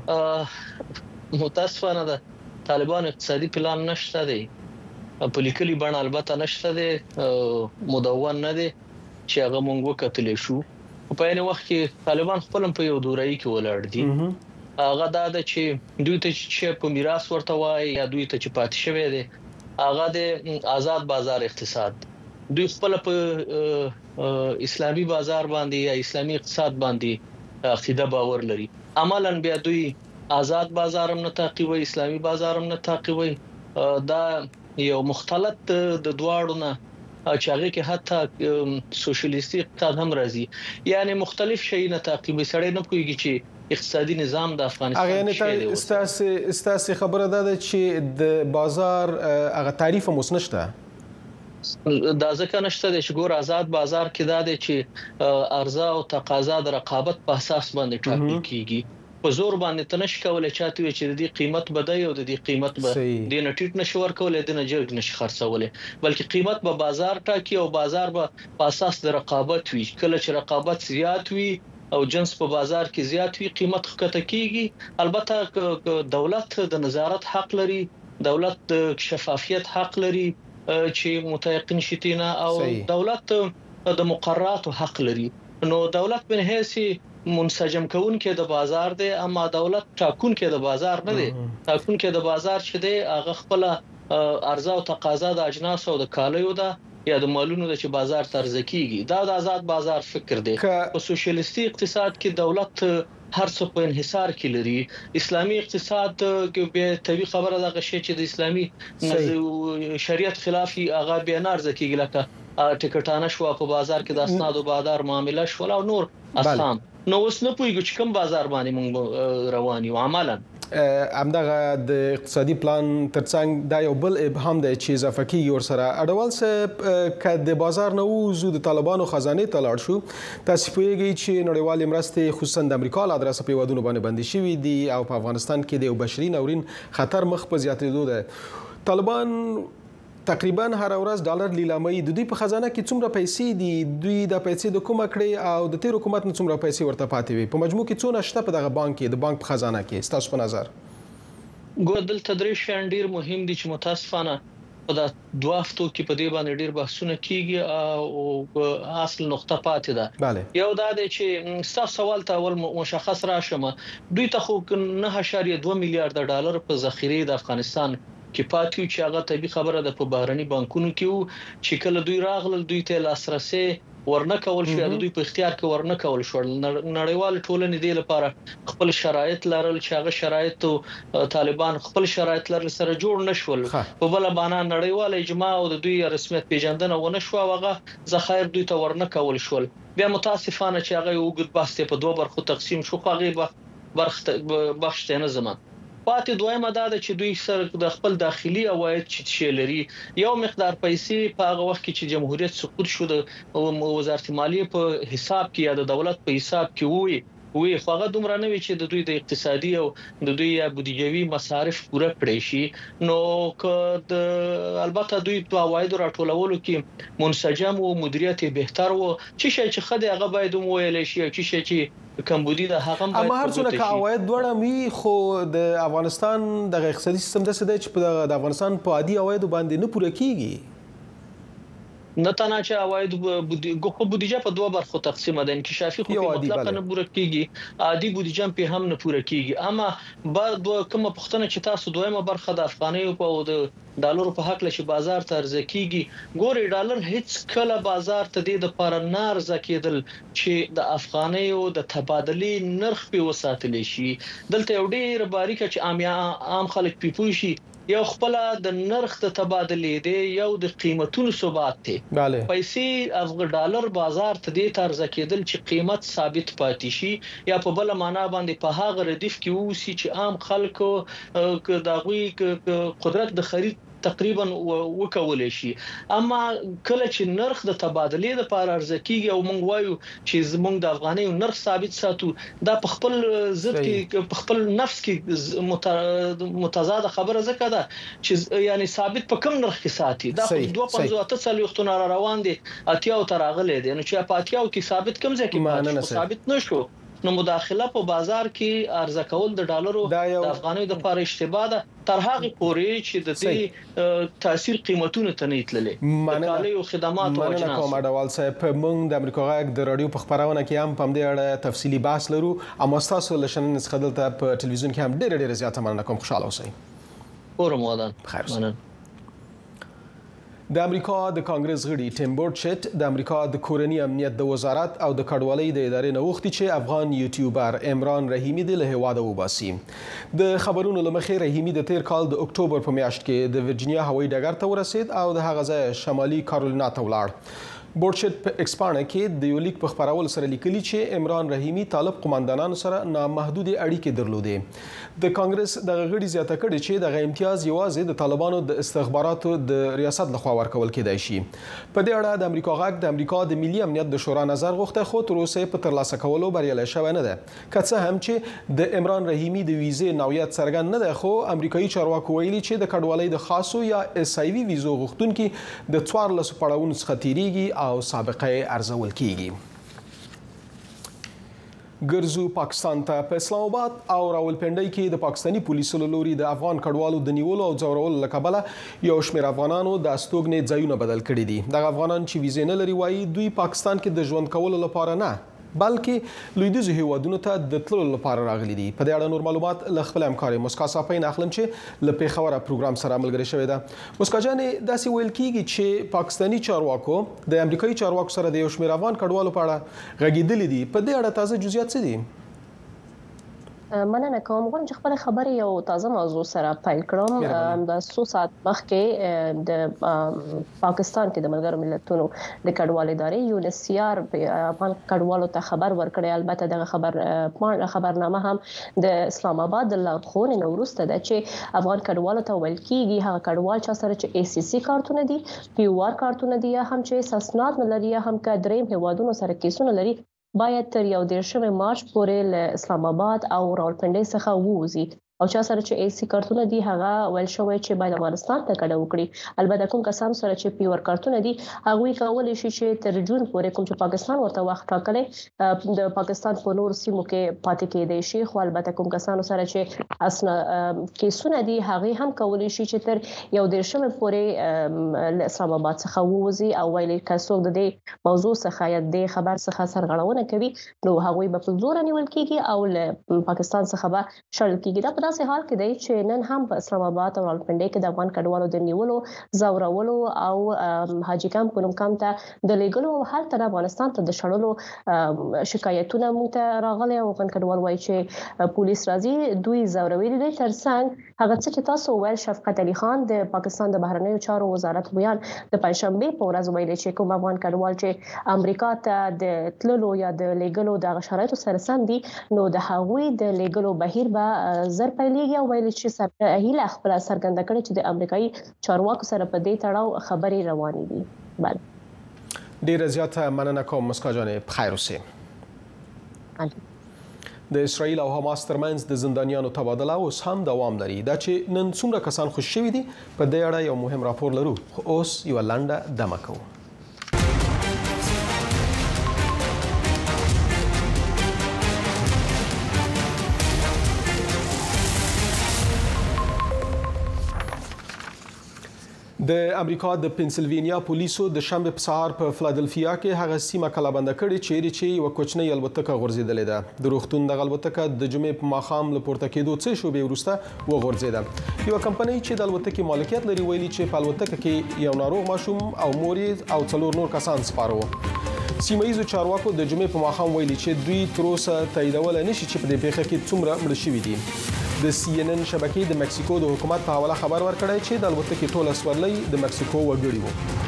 متاسفانه ده طالبان اقتصادي پلان نشته دی، په لیکلي بڼه البته نشته دی، مدون نه دی چې هغه مونږ وکتلی شو. په عین وخت کې طالبان خپل په یو دورایي کې ولاړ دي. هغه دا ده چې دوی ته چې په میراث ورته وایي یا دوی ته چې پاتې شوی دی هغه د آزاد بازار اقتصاد. دوی خپل په اسلامي بازار باندې یا اسلامي اقتصاد باندې عقیده باور لري. عملاً بیا دوی آزاد بازار هم نه تعقیبوي، اسلامي بازار هم نه تعقیبوي. دا یو مختلط د دواړو نه چې هغه کې حتی سوشلیستي اقتصاد هم راځي، یعنی مختلف شي نه تعقیبوي. سړی نه کوي چې اقتصادي نظام د افغانستان هغه نه استاسي استاسي خبره ده چې د بازار هغه تعریف هم نشته. دا ځکه نشته چې ګور آزاد بازار کې دا دی چې عرضه او تقاضا د رقابت په اساس باندې ټاکل کیږي. په زور باندې تنش کولای چاته چې د دې قیمت بدای او د دې قیمت به د نټیټ نشور کولای د نه جرګ نش خرڅولای، بلکې قیمت به بازار ټاکي او بازار به په اساس د رقابت وي. کله چې رقابت زیات وي او جنس په بازار کې زیات وي قیمت ښکته کیږي. البته دولت د نظارت حق لري، دولت د شفافیت حق لري چې متيقن شتینا او صحیح. دولت د مقرراتو حق لري. نو دولت بن هيسي منسجم کون کې د بازار دی، اما دولت ټاکون کې د بازار نه دی. ټاکون کې د بازار چې دی هغه خپل عرضه او تقاضا د اجناس او د کالیو ده یا د مالونو د چې بازار ترځ کیږي. دا د آزاد بازار فکر دی. په سوشلیستي اقتصاد کې دولت هر څه په انحصار کې لري. اسلامي اقتصاد کې به طبي خبره ده چې د اسلامي شریعت خلافي هغه به نارځ کیږي، لکه ټیکټانه شو په بازار کې د اسناد او بازار معاملې شو او نور اسام. نو اوس نه پوهیږو چې کوم بازار باندې موږ روان یو. عملاً همدغه د اقتصادي پلان ترڅنګ دا یو بل ابهام دی چې اضافه کیږي ورسره. اډوال صاحب که د بازار نه وځو د طالبانو خزانه ته لاړ شو، تاسو پوهیږئ چې نړیوال مرستې خصوصا د امریکا له ادرسه په ودونو باندې بندي شوې دي او په افغانستان کې د یو بشري ناورین خطر مخ په زیاتېدو ده. طالبان تقریبا هر ورځ ډالر لیلامي. د دوی په خزانه کې څومره پیسې دي؟ دوی د پیسې د کومه کړې او د تیر حکومت نه څومره پیسې ورته پاتې وي؟ په مجموع کې څونه شته په دغه بانک کې، د بانک په خزانه کې ستاسو په نظر؟ ګور دلته درې شیان ډیر مهم دي چې متاسفانه په دا دوه هفتو کې په دې باندې ډیر بحثونه کیږي او اصل نقطه پاتې ده. بله. یو دا دی چې ستاسو سوال ته اول مشخص راشم، دوی ته خو نه اشاریه دوه میلیارډ ډالر په ذخیره د افغانستان کې پاتې چې هغه طبي خبره ده په بهرني بانکونو کې چې کله دوی راغلل دوی ته لاسرسي ورنه کول شو، دوی په اختیار کې ورنه کول شو. نړیوال ټولنې دی لپاره خپل شرایط لرل چې هغه شرایط طالبان خپل شرایط لرل سره جوړ نشول. په بل باندې نړیوال اجماع او د دوی رسمیت پیژندنه ونه شو، هغه ذخایر دوی ته ورنه کول شول. بیا متاسفانه چې هغه وګد باسته په دوه برخو تقسیم شو، هغه برخه بخښته نه زمون پاتې. دویمه دا ده چې دوی سره د خپل داخلي عواید چې شیلري یو مقدار پیسې په هغه وخت کې چې جمهوریت سقوط شو د وزارت مالیه په حساب کې یا د دولت په حساب کې وي وي خو هغه دومره نه وی چې د دوی د اقتصادي او د دوی بودیجوي مصارف پوره کړی شي نو که د البته دوی په عواید راټولولو کې منسجم او مدیریت بهتر وو چې شي چې خدای هغه باید ویل شي چې شي چې کمبودي د هغه باید اما هر څونه کا عواید دوړه می خو د افغانستان د اقتصادي سیستم د سده چې د افغانستان په عادي عواید باندې نه پوره کیږي نه تنه چې عواید بودیجه په دوه برخو تقسیم ده انکشافي خو مطلق نه پوره کیږي عادي بودیجه په هم نه پوره کیږي اما بعد دوه کومه پښتنه چې تاسو دویمه برخه د افغانیو په د ډالر په حق لشي بازار ته ارزه کیږي ګوري ډالر هیڅ کله بازار ته د لپاره نه ارزه کېدل چې د افغانیو د تبادلې نرخ په وساتل شي دلته یو ډیر باریکه چې عام خلک پیپوي شي یو خپل د نرخ د تبادلې دی یو د قیمتونو ثبات دی پیسې افغان ډالر بازار ته د ارزه کېدل چې قیمت ثابت پاتې شي یا په بل معنا باندې په هغه ردیف کې وسی چې عام خلکو دغوی قدرت د خرید تقریبا وکول شي اما کله چې نرخ د تبادلې لپاره ارزه کیږي او موږ وایو چې زموږ د افغاني نرخ ثابت ساتو دا په خپل ضد کې په خپل نفس کې متضاد خبره زکه ده چې یعنی ثابت په کم نرخ کې ساتي دا دوه پنځه اته سال وختونه روان دي اتیاو تراغله دي نو چې په اتیاو کې ثابت کم ځکه ثابت نشو نو مداخله په بازار کې ارزه کول د ډالرو د افغانیو د لپاره اشتباه ده تر هغه پورې چې د دې تاثیر قیمتونو ته نه تللې مالي او خدمات او اجناس کوم ډول صاحب موږ د امریکا غږ د رادیو په خبرونه کې هم په دې اړه تفصیلی بحث لرو اما تاسو لشن نسخدل ته په ټلویزیون کې هم ډېر ډېر زیاته مننه کوم خوشاله اوسئ اورم ودان خیر د امریکا د کانګرس غړي ټیم بورچټ د امریکا د کورنی امنیت د وزارت او د کډوالۍ د ادارې نوښتي چې افغان یوټیوبر عمران رحیمی د له هواده وباسي د خبرونو لمخې رحیمی د تیر کال د اکتوبر په میاشت کې د ورجینیا هوایي ډګر ته ورسید او د هغه ځای شمالي کارولینا ته ولاړ بورچټ په ایکسپانه کې د یو لیک په خبرولو سره لیکلي چې عمران رحیمی طالب قوماندانانو سره نامحدود اړیکې درلودې د کانګرس د غړي زیاته کړي چې د امتیاز یوازې د طالبانو د استخباراتو د ریاست لخوا ورکول کېدای شي په دې اړه د امریکا غږ د امریکا د ملي امنیت د شورا نظر غوښته خو تر اوسه په ترلاسه کولو بریالي شوی نه ده که څه هم چې د عمران رحیمی د ویزې نوعیت څرګند نه ده خو امریکایي چارواکو ویلي چې د کډوالۍ د خاصو یا اس ای وی ویزو غوښتونکو د څوارلس پړاوونو څخه تیریږي او سابقه ارزول کیږي ګرځو پاکستان ته په اسلام آباد او راولپنډۍ کې د پاکستاني پولیسو له لوري د افغان کډوالو د نیولو او ځورولو له کبله یو شمېر افغانانو د استوګنې ځایونه بدل کړي دي دغه افغانان چې ویزې نه لري وایي دوی پاکستان کې د ژوند کولو لپاره نه بلکې لویدیځو هیوادونو ته د تللو لپاره راغلي دي په دې اړه نور معلومات له خپل همکاري مسکا صافین اخلم چې له پیښوره پروګرام سره ملګری شوی ده مسکا جانې داسې ویل کیږي چې پاکستاني چارواکو د امریکایي چارواکو سره د یو شمېر افغان کډوالو په اړه غږیدلي دي په دې اړه تازه جزئیات څه دي مننه کوم غواړم چې خپل خبرې یو تازه موضوع سره پیل کړم د څو ساعت مخکې د پاکستان کې د ملګرو ملتونو د کډوالۍ ادارې یونیسیار په افغان کډوالو ته خبر ورکړی البته دغه خبر خبرنامه هم د اسلام آباد د لارښوونې نه وروسته ده چې افغان کډوالو ته ویل کیږي هغه کډوال چې سره چې ای سی سی کارتونه دي پی او آر کارتونه دي یا هم چې اساسناد نه لري یا هم که دریم هیوادونو سره کیسونه لري باید تر یو دیرشم مارچ پورې له اسلام آباد او راولپنډۍ څخه ووځي او چا سره چې ای سی کارتونه دي هغه ویل شوی چې باید افغانستان ته کډه وکړي البته کوم کسان سره چې پی او آر کارتونه دي هغه کولای شي چې تر جون پورې کوم چې پاکستان ورته وخت ټاکلی د پاکستان په نور سیمو کې پاتې کېدای شي خو البته کوم کسان سره چې اسنه کیسونه دي هغه هم کولای شي چې تر یو دیرشم پورې له اسلام آباد څخه ووځي او ویل کڅوګ د دې موضوع څخه یا د خبر څخه سرغړونه کوي نو هغه به په زور نیول کیږي او له پاکستان څخه به شړل کیږي دا داسې حال کې دی چې نن هم په اسلام آباد او راولپنډۍ کې د افغان کډوالو د نیولو زورولو او حاجی کمپ په نوم کمپ ته د لیږلو او هلته د افغانستان ته د شړلو شکایتونه موږ ته راغلي او افغان کډوال وایي چې پولیس راځي دوی زوروي دي ترڅنګ هغه څه چې تاسو ویل شفقت علي خان د پاکستان د بهرنیو چارو وزارت بیان د پنځشنبه په ورځ ویل چې کوم افغان کډوال چې امریکا ته د تللو یا د لیږلو د شرایطو سره سم دي نو د هغوی د لیږلو بهیر به زر پیلېږي او ویل چې سره هیله خپل څرګنده کړې چې د امریکایي چارواکو سره په دې تړاو خبرې روانې دي بله ډیره زیاته مننه کوم مسکا جانې بخیر اوسئ د اسرایل او حماس ترمنځ د زندانیانو تبادله اوس هم دوام لري. دا چې نن څومره کسان خوشي شوي دي په دې اړه یو مهم راپور لرو، خو اوس یو لنډه دمه کوو. د امریکا د پنسلوانیا پولیسو د شنبه په سهار په فلادلفیا کې هغه سیمه کلابند کړې چې چیرې یو کوچنی الوتکه غورځېدلې ده. د روغتون د الوتکه د جمعې په ماښام له پورته کېدو څه شوبې وروسته وغورځېده. یو کمپنۍ چې د الوتکې مالکیت لري ویلي چې په الوتکه کې یو ناروغ ماشوم او مور او څلور نور کسان سپاره وو. سیمه ییزو چارواکو د جمعې په ماښام ویلي چې دوی تر اوسه تاییدول نشي چې په دې پیښه کې څومره مړه شوي دي. د سی ان ان شبکې د مکسیکو د حکومت په حواله خبر ورکړی چې د الوتکې ټول اسوارلۍ د مکسیکو وګړي وو.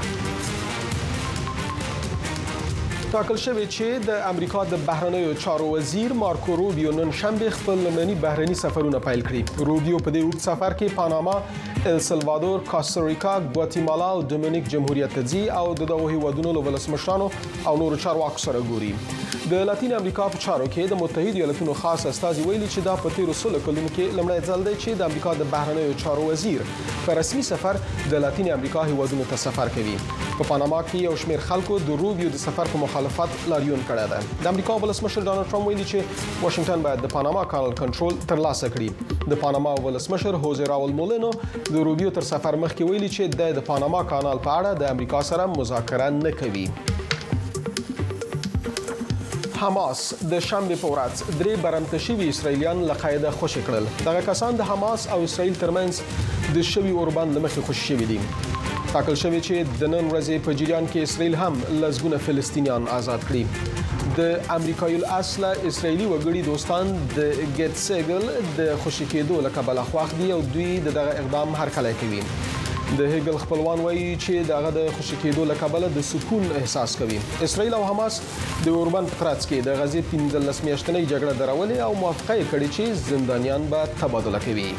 ټاکل شوی چې د امریکا د بهرنیو چارو وزیر مارکو روبیو نن شنبه خپل لومړني بهرني سفرونه پیل کړي. روبیو په دې اوږد سفر کې پاناما، ال سلوادور، کاستاریکا، ګواتیمالا او دومینیک جمهوریت ته ځي او د دغو هیوادونو له ولسمشرانو او نورو چارواکو سره ګوري. د لاتین امریکا په چارو کې د متحده ایالاتونو خاص استازي ویلي چې دا په تیرو سلو کلونو کې لومړی ځل دی چې د امریکا د بهرنیو چارو وزیر په رسمي سفر د لاتین امریکا هیوادونو ته سفر کوي. په پاناما کې یو شمېر خلکو د روبیو د سفر په مخالفت لاریون کړی دی. د امریکا ولسمشر ډانلډ ټرمپ ویلي چې واشنگټن باید د پاناما کانال کنټرول ترلاسه کړي. د پاناما ولسمشر هوزه راول مولینو د روبیو تر سفر مخکې ویلي چې د پاناما کانال په اړه د امریکا سره مذاکره نه کوي. حماس د شنبه په ورځ درې برمته شوي اسرایلیان له قاعده خوشي کړل. دغه کسان د حماس او اسرایل ترمنځ د شوي اوربند له مخې خوشي شوي دي. ټاکل شوی چې د نن ورځې په جریان کې اسرایل هم لسګونه فلسطینیان آزاد کړي. د امریکایي الاصله اسرایلی وګړي دوستان د ګیټ سیګل د خوشي کېدو له کبله خوښ دي او دوی دغه اقدام هرکلی کوي. د هیګل خپلوان وایي چې دغه د خوشي کېدو له کبله د سکون احساس کوي. اسرایل او حماس د اوربند په ترڅ کې د غزې پنځلس میاشتنۍ جګړه درولې او موافقه یې کړې چې زندانیان به تبادله کوي.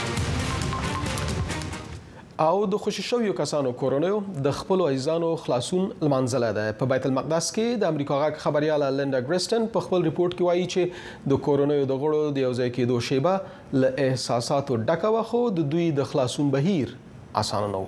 او د خوشي شویو کسانو کورونو د خپل عزیزانو خلاصون لمنځله ده. په بیت المقدس کې د امریکا غاک خبرياله لیندا ګریسټن په خپل ریپورت کې وایي چې د کورونو د غړو د یوځای کېدو شیبه له احساساتو ډکه وه، خو د دوی د خلاصون بهیر اسانه نه و.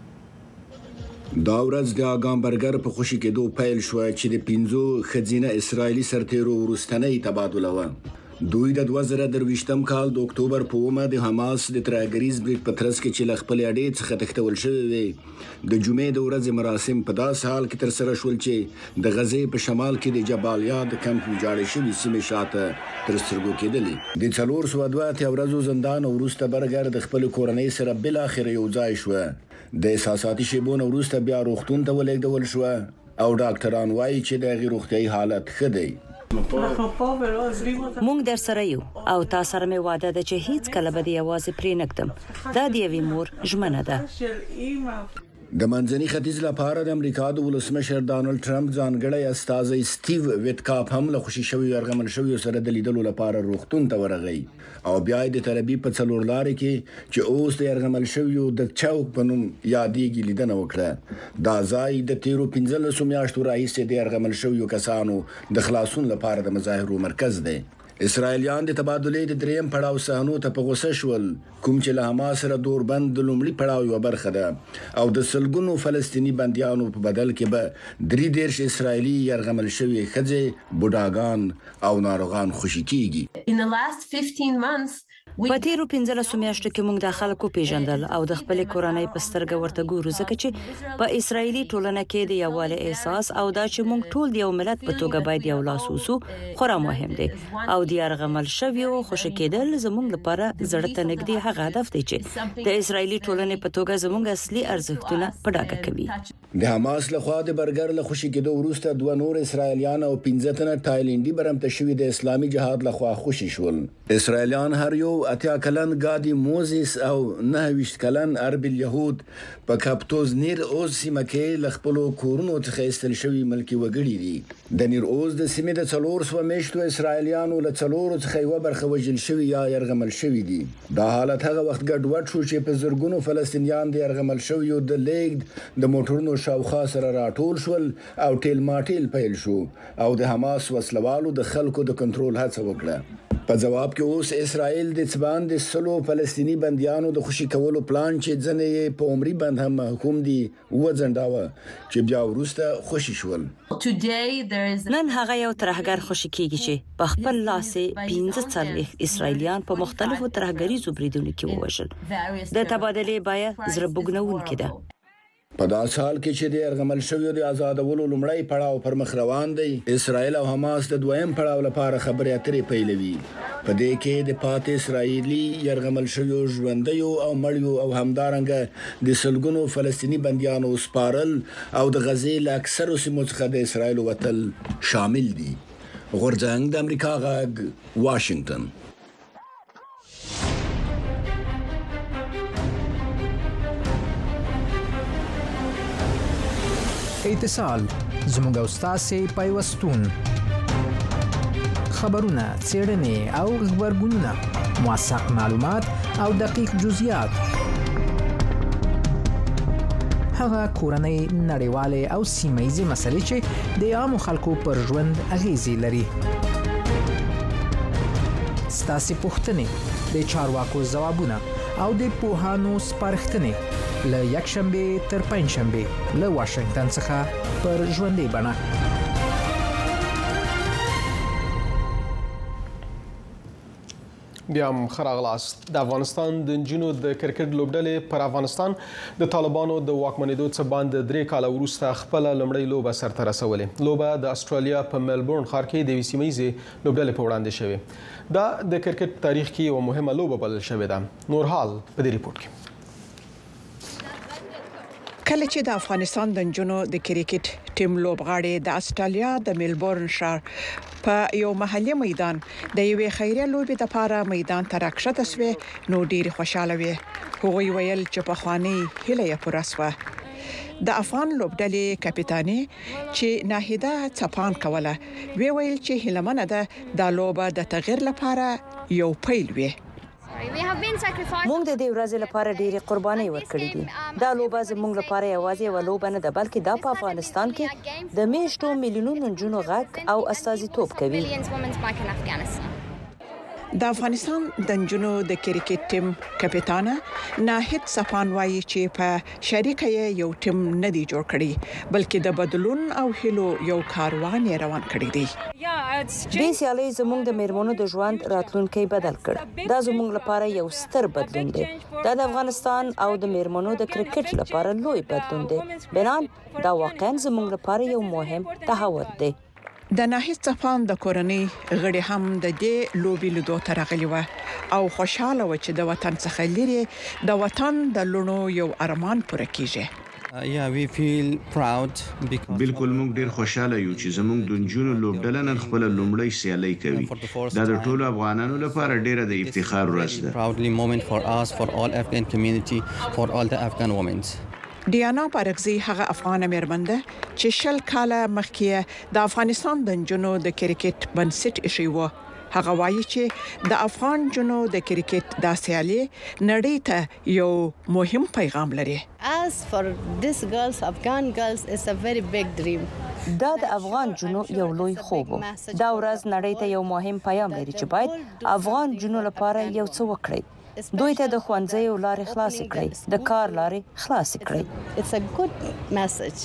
دا ورځ د اګامبرګر په خوشي کېدو پیل شو چې د پنځو خزینه اسرایلی سرتیرو ورستنۍ تبادله و. دوی د دوه زره درویشتم کال د اکتوبر په اومه د حماس د ترګریز بریټ په ترڅ کې چې ل خپل اډې څخه تختول شوی وي د جمعې د ورځې مراسم په داس حال کې تر سره شول چې د غزې په شمال کې د جبالیا د کمپ ویجاړې شوی سیمه شاته تر سترګو کېدلې. د څلور سوه دوه اتیا ورځو زندان وروسته برګر د خپل کورنۍ سره بل اخر یو ځای شو. د احساساتي شیبونو وروسته بیا روغتون ته ولېږدول شو او ډاکټران وایي چې د غیر روغتيایي حالت ښه دی. مونږ در سره یو او تاسو سره مې وعده ده چې هیڅ کله به دی یوازې پرې نکدم. دا دی یوې مور ژمنه ده. د منځني ختیځ لپاره د امریکا د ولسمشر ډانلډ ټرمپ ځانګړی استازی سټیو ویټکاپ هم له خوشي شوی ارغمل شوی سره د لیدلو لپاره روغتون ته ورغی او بیا د تربی په څلور لارې کې چې اوس د ارغمل شوی د چوک په نوم یادېږي لیدنه وکړه. دا ځای د تیرو پنځلسو میاشتو راهیسې د ارغمل شوی کسانو د خلاصون لپاره د مظاهرو مرکز دی. اسرایلیان د تبادلې د دریم پړاو سهنو ته په غوسه شول، کوم چې له حماس سره دوربند د لومړي پړاو یو برخه ده او د سلګونو فلسطینی بنديانو په بدل کې به درې دیرش اسرایلی يرغمل شوی ښځې، بوډاګان او ناروغان خوشي کیږي. په تیرو پنځلسو میاشتو کې موږ د خلکو پیژندل او د خپل کورنۍ په سترګه ورته ګورو، ځکه چې په اسرایلی ټولنه کې د یووالي احساس او دا چې موږ ټول د یو ملت په توګه باید یو لاس وسو خورا مهم دی. او د يرغمل شوی او خوشی کېدل زموږ لپاره زړه ته نږدې هغه هدف دی چې د اسرایلی ټولنې په توګه زموږ اصلي ارزښتونه په ډاګه کوي. د حماس لخوا د برګر له خوشی کېدو وروسته دوه نور اسرایلیان او پنځه تنه تایلندي برمته شوی د اسلامي جهاد لخوا خوشی شول. اسرایلیان هر یو اتیا کلن گادی موزیس او نه ویشت کلن اربل یهود په کاپتوز نیر اوز سیمه کې لخپلو کورونو څخه ایستل شوی ملکی وګړي دي. د نیر اوز د سیمې د څلور سوه میشتو اسرایلیانو له څلورو څخه یوه برخه وژل شوي یا یرغمل شوي دي. دا حالت هغه وخت ګډوډ شو چې په زرګونو فلسطینیان د یرغمل شویو د لیږد د موټرونو شاوخوا سره راټول شول او ټیل ماټیل پیل شو او د حماس وسلوالو د خلکو د کنټرول هڅه وکړه. په جواب کې اوس اسرائیل د څبان د سلو فلسطینی بنديانو د خوشي کولو پلان چې ځنې په عمري بند هم محکوم دي وځنډاوه چې بیا ورسته خوشي شول. نن هغه یو ترهګر خوشي کیږي چې په خپل لاس پنځه څلوېښت اسرائیلیان په مختلفو ترهګریزو بریدونو کې ووژل. د تبادلې بیه زړه بوږنونکې ده. په داسې حال کې چې د یرغمل شویو د آزادولو لومړی پړاو پر مخ روان دی، اسرائیل او حماس د دویم پړاو لپاره خبرې اترې پیلوي. په دې کې د پاتې اسرائیلي یرغمل شویو ژوندیو او مړیو او همدارنګه د سلګونو فلسطینی بنديانو سپارل او د غزې له اکثرو سیمو څخه د اسرائیل وتل شامل دي. غورځنګ د امریکا غږ واشنگټن. اتصال زموږ استاد پیوستون خبرونه څېړنې او خبرګونونه موثق معلومات او دقیق جزئیات هغه کورنۍ نړیوالې او سیمه‌ییزې مسلې چې د عامو خلکو پر ژوند اغیزې لري. ستاسو پوښتنې د چارواکو ځوابونه او د پوهانو سپارښتنې له یکشنبه تر پنځشنبه له واشنگټن څخه پر ژوندۍ بڼه. بیا هم خراغلاست. د افغانستان د نجونو د کرکټ لوبډلې پر افغانستان د طالبانو د واکمنېدو څخه باندې درې کاله وروسته خپل لومړی لوبه سرته رسولې. لوبه د استرالیا په ملبورن ښار کې د سیمه‌ییزې لوبډلې په وړاندې شوې. دا د کرکټ تاریخ کې یو مهمه لوبه بلل شوې ده. نور حال په دې ریپورت کې. کله چې د افغانستان د نجونو د کرکټ ټیم لوبغاړي د استرالیا د ملبورن ښار په یو محلي میدان د یوې خیریه لوبې لپاره میدان ته راکښته شوې نو ډېر خوشاله وي. هغوی ویل چې په خواني هله یې پوره شوه. د افغان لوبډلې کپټاني چې ناهیده چپان کوله وی ویل چې هلمنه ده د لوبه د تغیر لپاره یو پیل وي. موږ د دې ورځې لپاره ډېری قرباني ورکړې دي. دا لوبه زموږ لپاره یوازې یو لوبه نه ده بلکې دا په افغانستان کې د میشتو میلیونونو نجونو غږ او استازیتوب کوي. د افغانستان د نجونو د کرکټ ټیم کپټان ناهید صفان وایي چې په شریکه یو ټیم نه دی جوړ کړی بلکې د بدلون او هلو یو کاروان روان کړی دی. دې سیالي زموږ د میرمنو د ژوند راتلونکي بدل کړ. دا زموږ لپاره یو ستر بدلون دی. دا د افغانستان او د میرمنو د کرکټ لپاره لوی بدلون دی. بنان دا واقعا زموږ لپاره یو مهم تحول دی. د ناهید صفان د کورنۍ غړي هم د دې لوبي لیدو ته راغلي و او خوشاله و چې د وطن څخه لري د وطن د لونو یو ارمان پوره کیږي. یا وی فیل پراود بالکل موږ ډیر خوشاله یو چې زموږ د نجونو لوبډله نن خپل لومړی سیالي کوي. دا د ټولو افغانانو لپاره ډیره د افتخار ورځ ده. proudly moment for us for all Afghan community for all the Afghan women. ډیانا بارګزی هغه افغان مېرمنده چې شل کاله مخکې د افغانستان د نجونو د کرکټ بنسټ ایښی و. هغه وایي چې د افغان جنو د کرکټ د سیالي نړۍ ته یو مهم پیغام لري. As for this girls Afghan girls is a very big dream. دا د افغان جنو یو لوی خوب و. دا ورځ نړۍ ته یو مهم پیغام لري چې باید افغان جنو لپاره یو څه وکړي. دوی ته د خوانځي لارې خلاص کړئ، د کار لارې خلاص کړئ. It's a good message.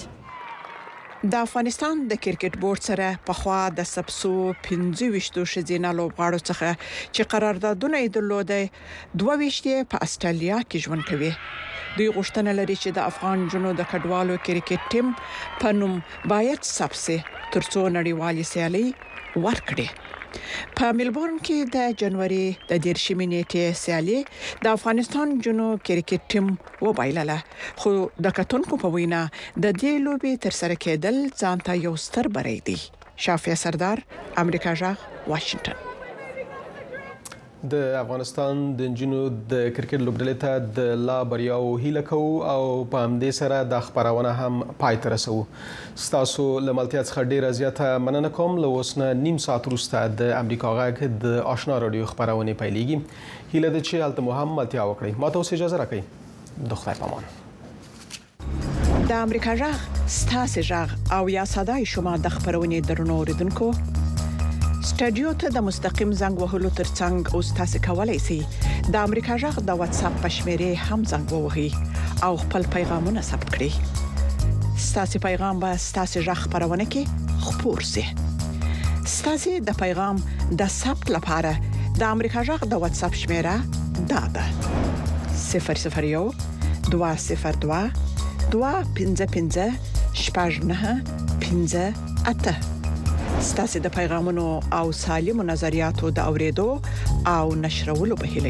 د افغانستان د کرکټ بورډ سره په خوا د سبسو پنځه ویشتو شزینه لوبغاړو څخه چې قراردادونه یې درلوده دوه ویشتې په استرالیا کې ژوند کوي. دوی غوښتنه لري چې د افغان جنو د کډوالو کرکټ ټیم په نوم باید سبسه ترڅو نړیوالې سیالي ورکړي. په ملبورن کې د جنوري د دیرشمې نیټې سیالي د افغانستان جنو کرکټ ټیم وبایلله خو د کتونکو په وینا د دې لوبې تر سره کېدل ځان ته یو ستر بری دی. شافیه سردار، امریکا جغ، واشنگټن. د افغانستان د نجونو د کرکټ لوبډلې ته د لا بریاو هیله کوو او په همدې سره د خبرونه هم پای ته رسوو. ستاسو له ملتیا څخه ډیره زیاته مننه کوم. له اوس نه نیم ساعت وروسته د امریکا غږ د آشنا رادیو خبرونه پیلېږي. هیله ده چې هلته مو هم ملتیا وکړئ. ماته اوس اجازه راکړئ. د خدای پامان. د امریکا غږ ستاسو غږ او یا صداي شما د خبرونه درنو اوریدونکو سټډیو ته د مستقیم زنګ وهلو ترڅنګ اوس تاسو کولی شئ د امریکا جغ د واتس اپ پښمنه هم زنګ ووهئ او خپل پیغامونه ثبت کړئ. ستاسو پیغام به ستاسو ژغ خبرونه کې خپور شي. ستاسو د پیغام د ثبت لپاره د امریکا جغ د واتس اپ شمیره دا ده صفر صفر یو دوه صفر دوه دوه پنځه پنځه شپږ نه پنځه اته. ستاسو د پیغامونو او سالمو نظریاتو د اوریدو او نشرولو په هیله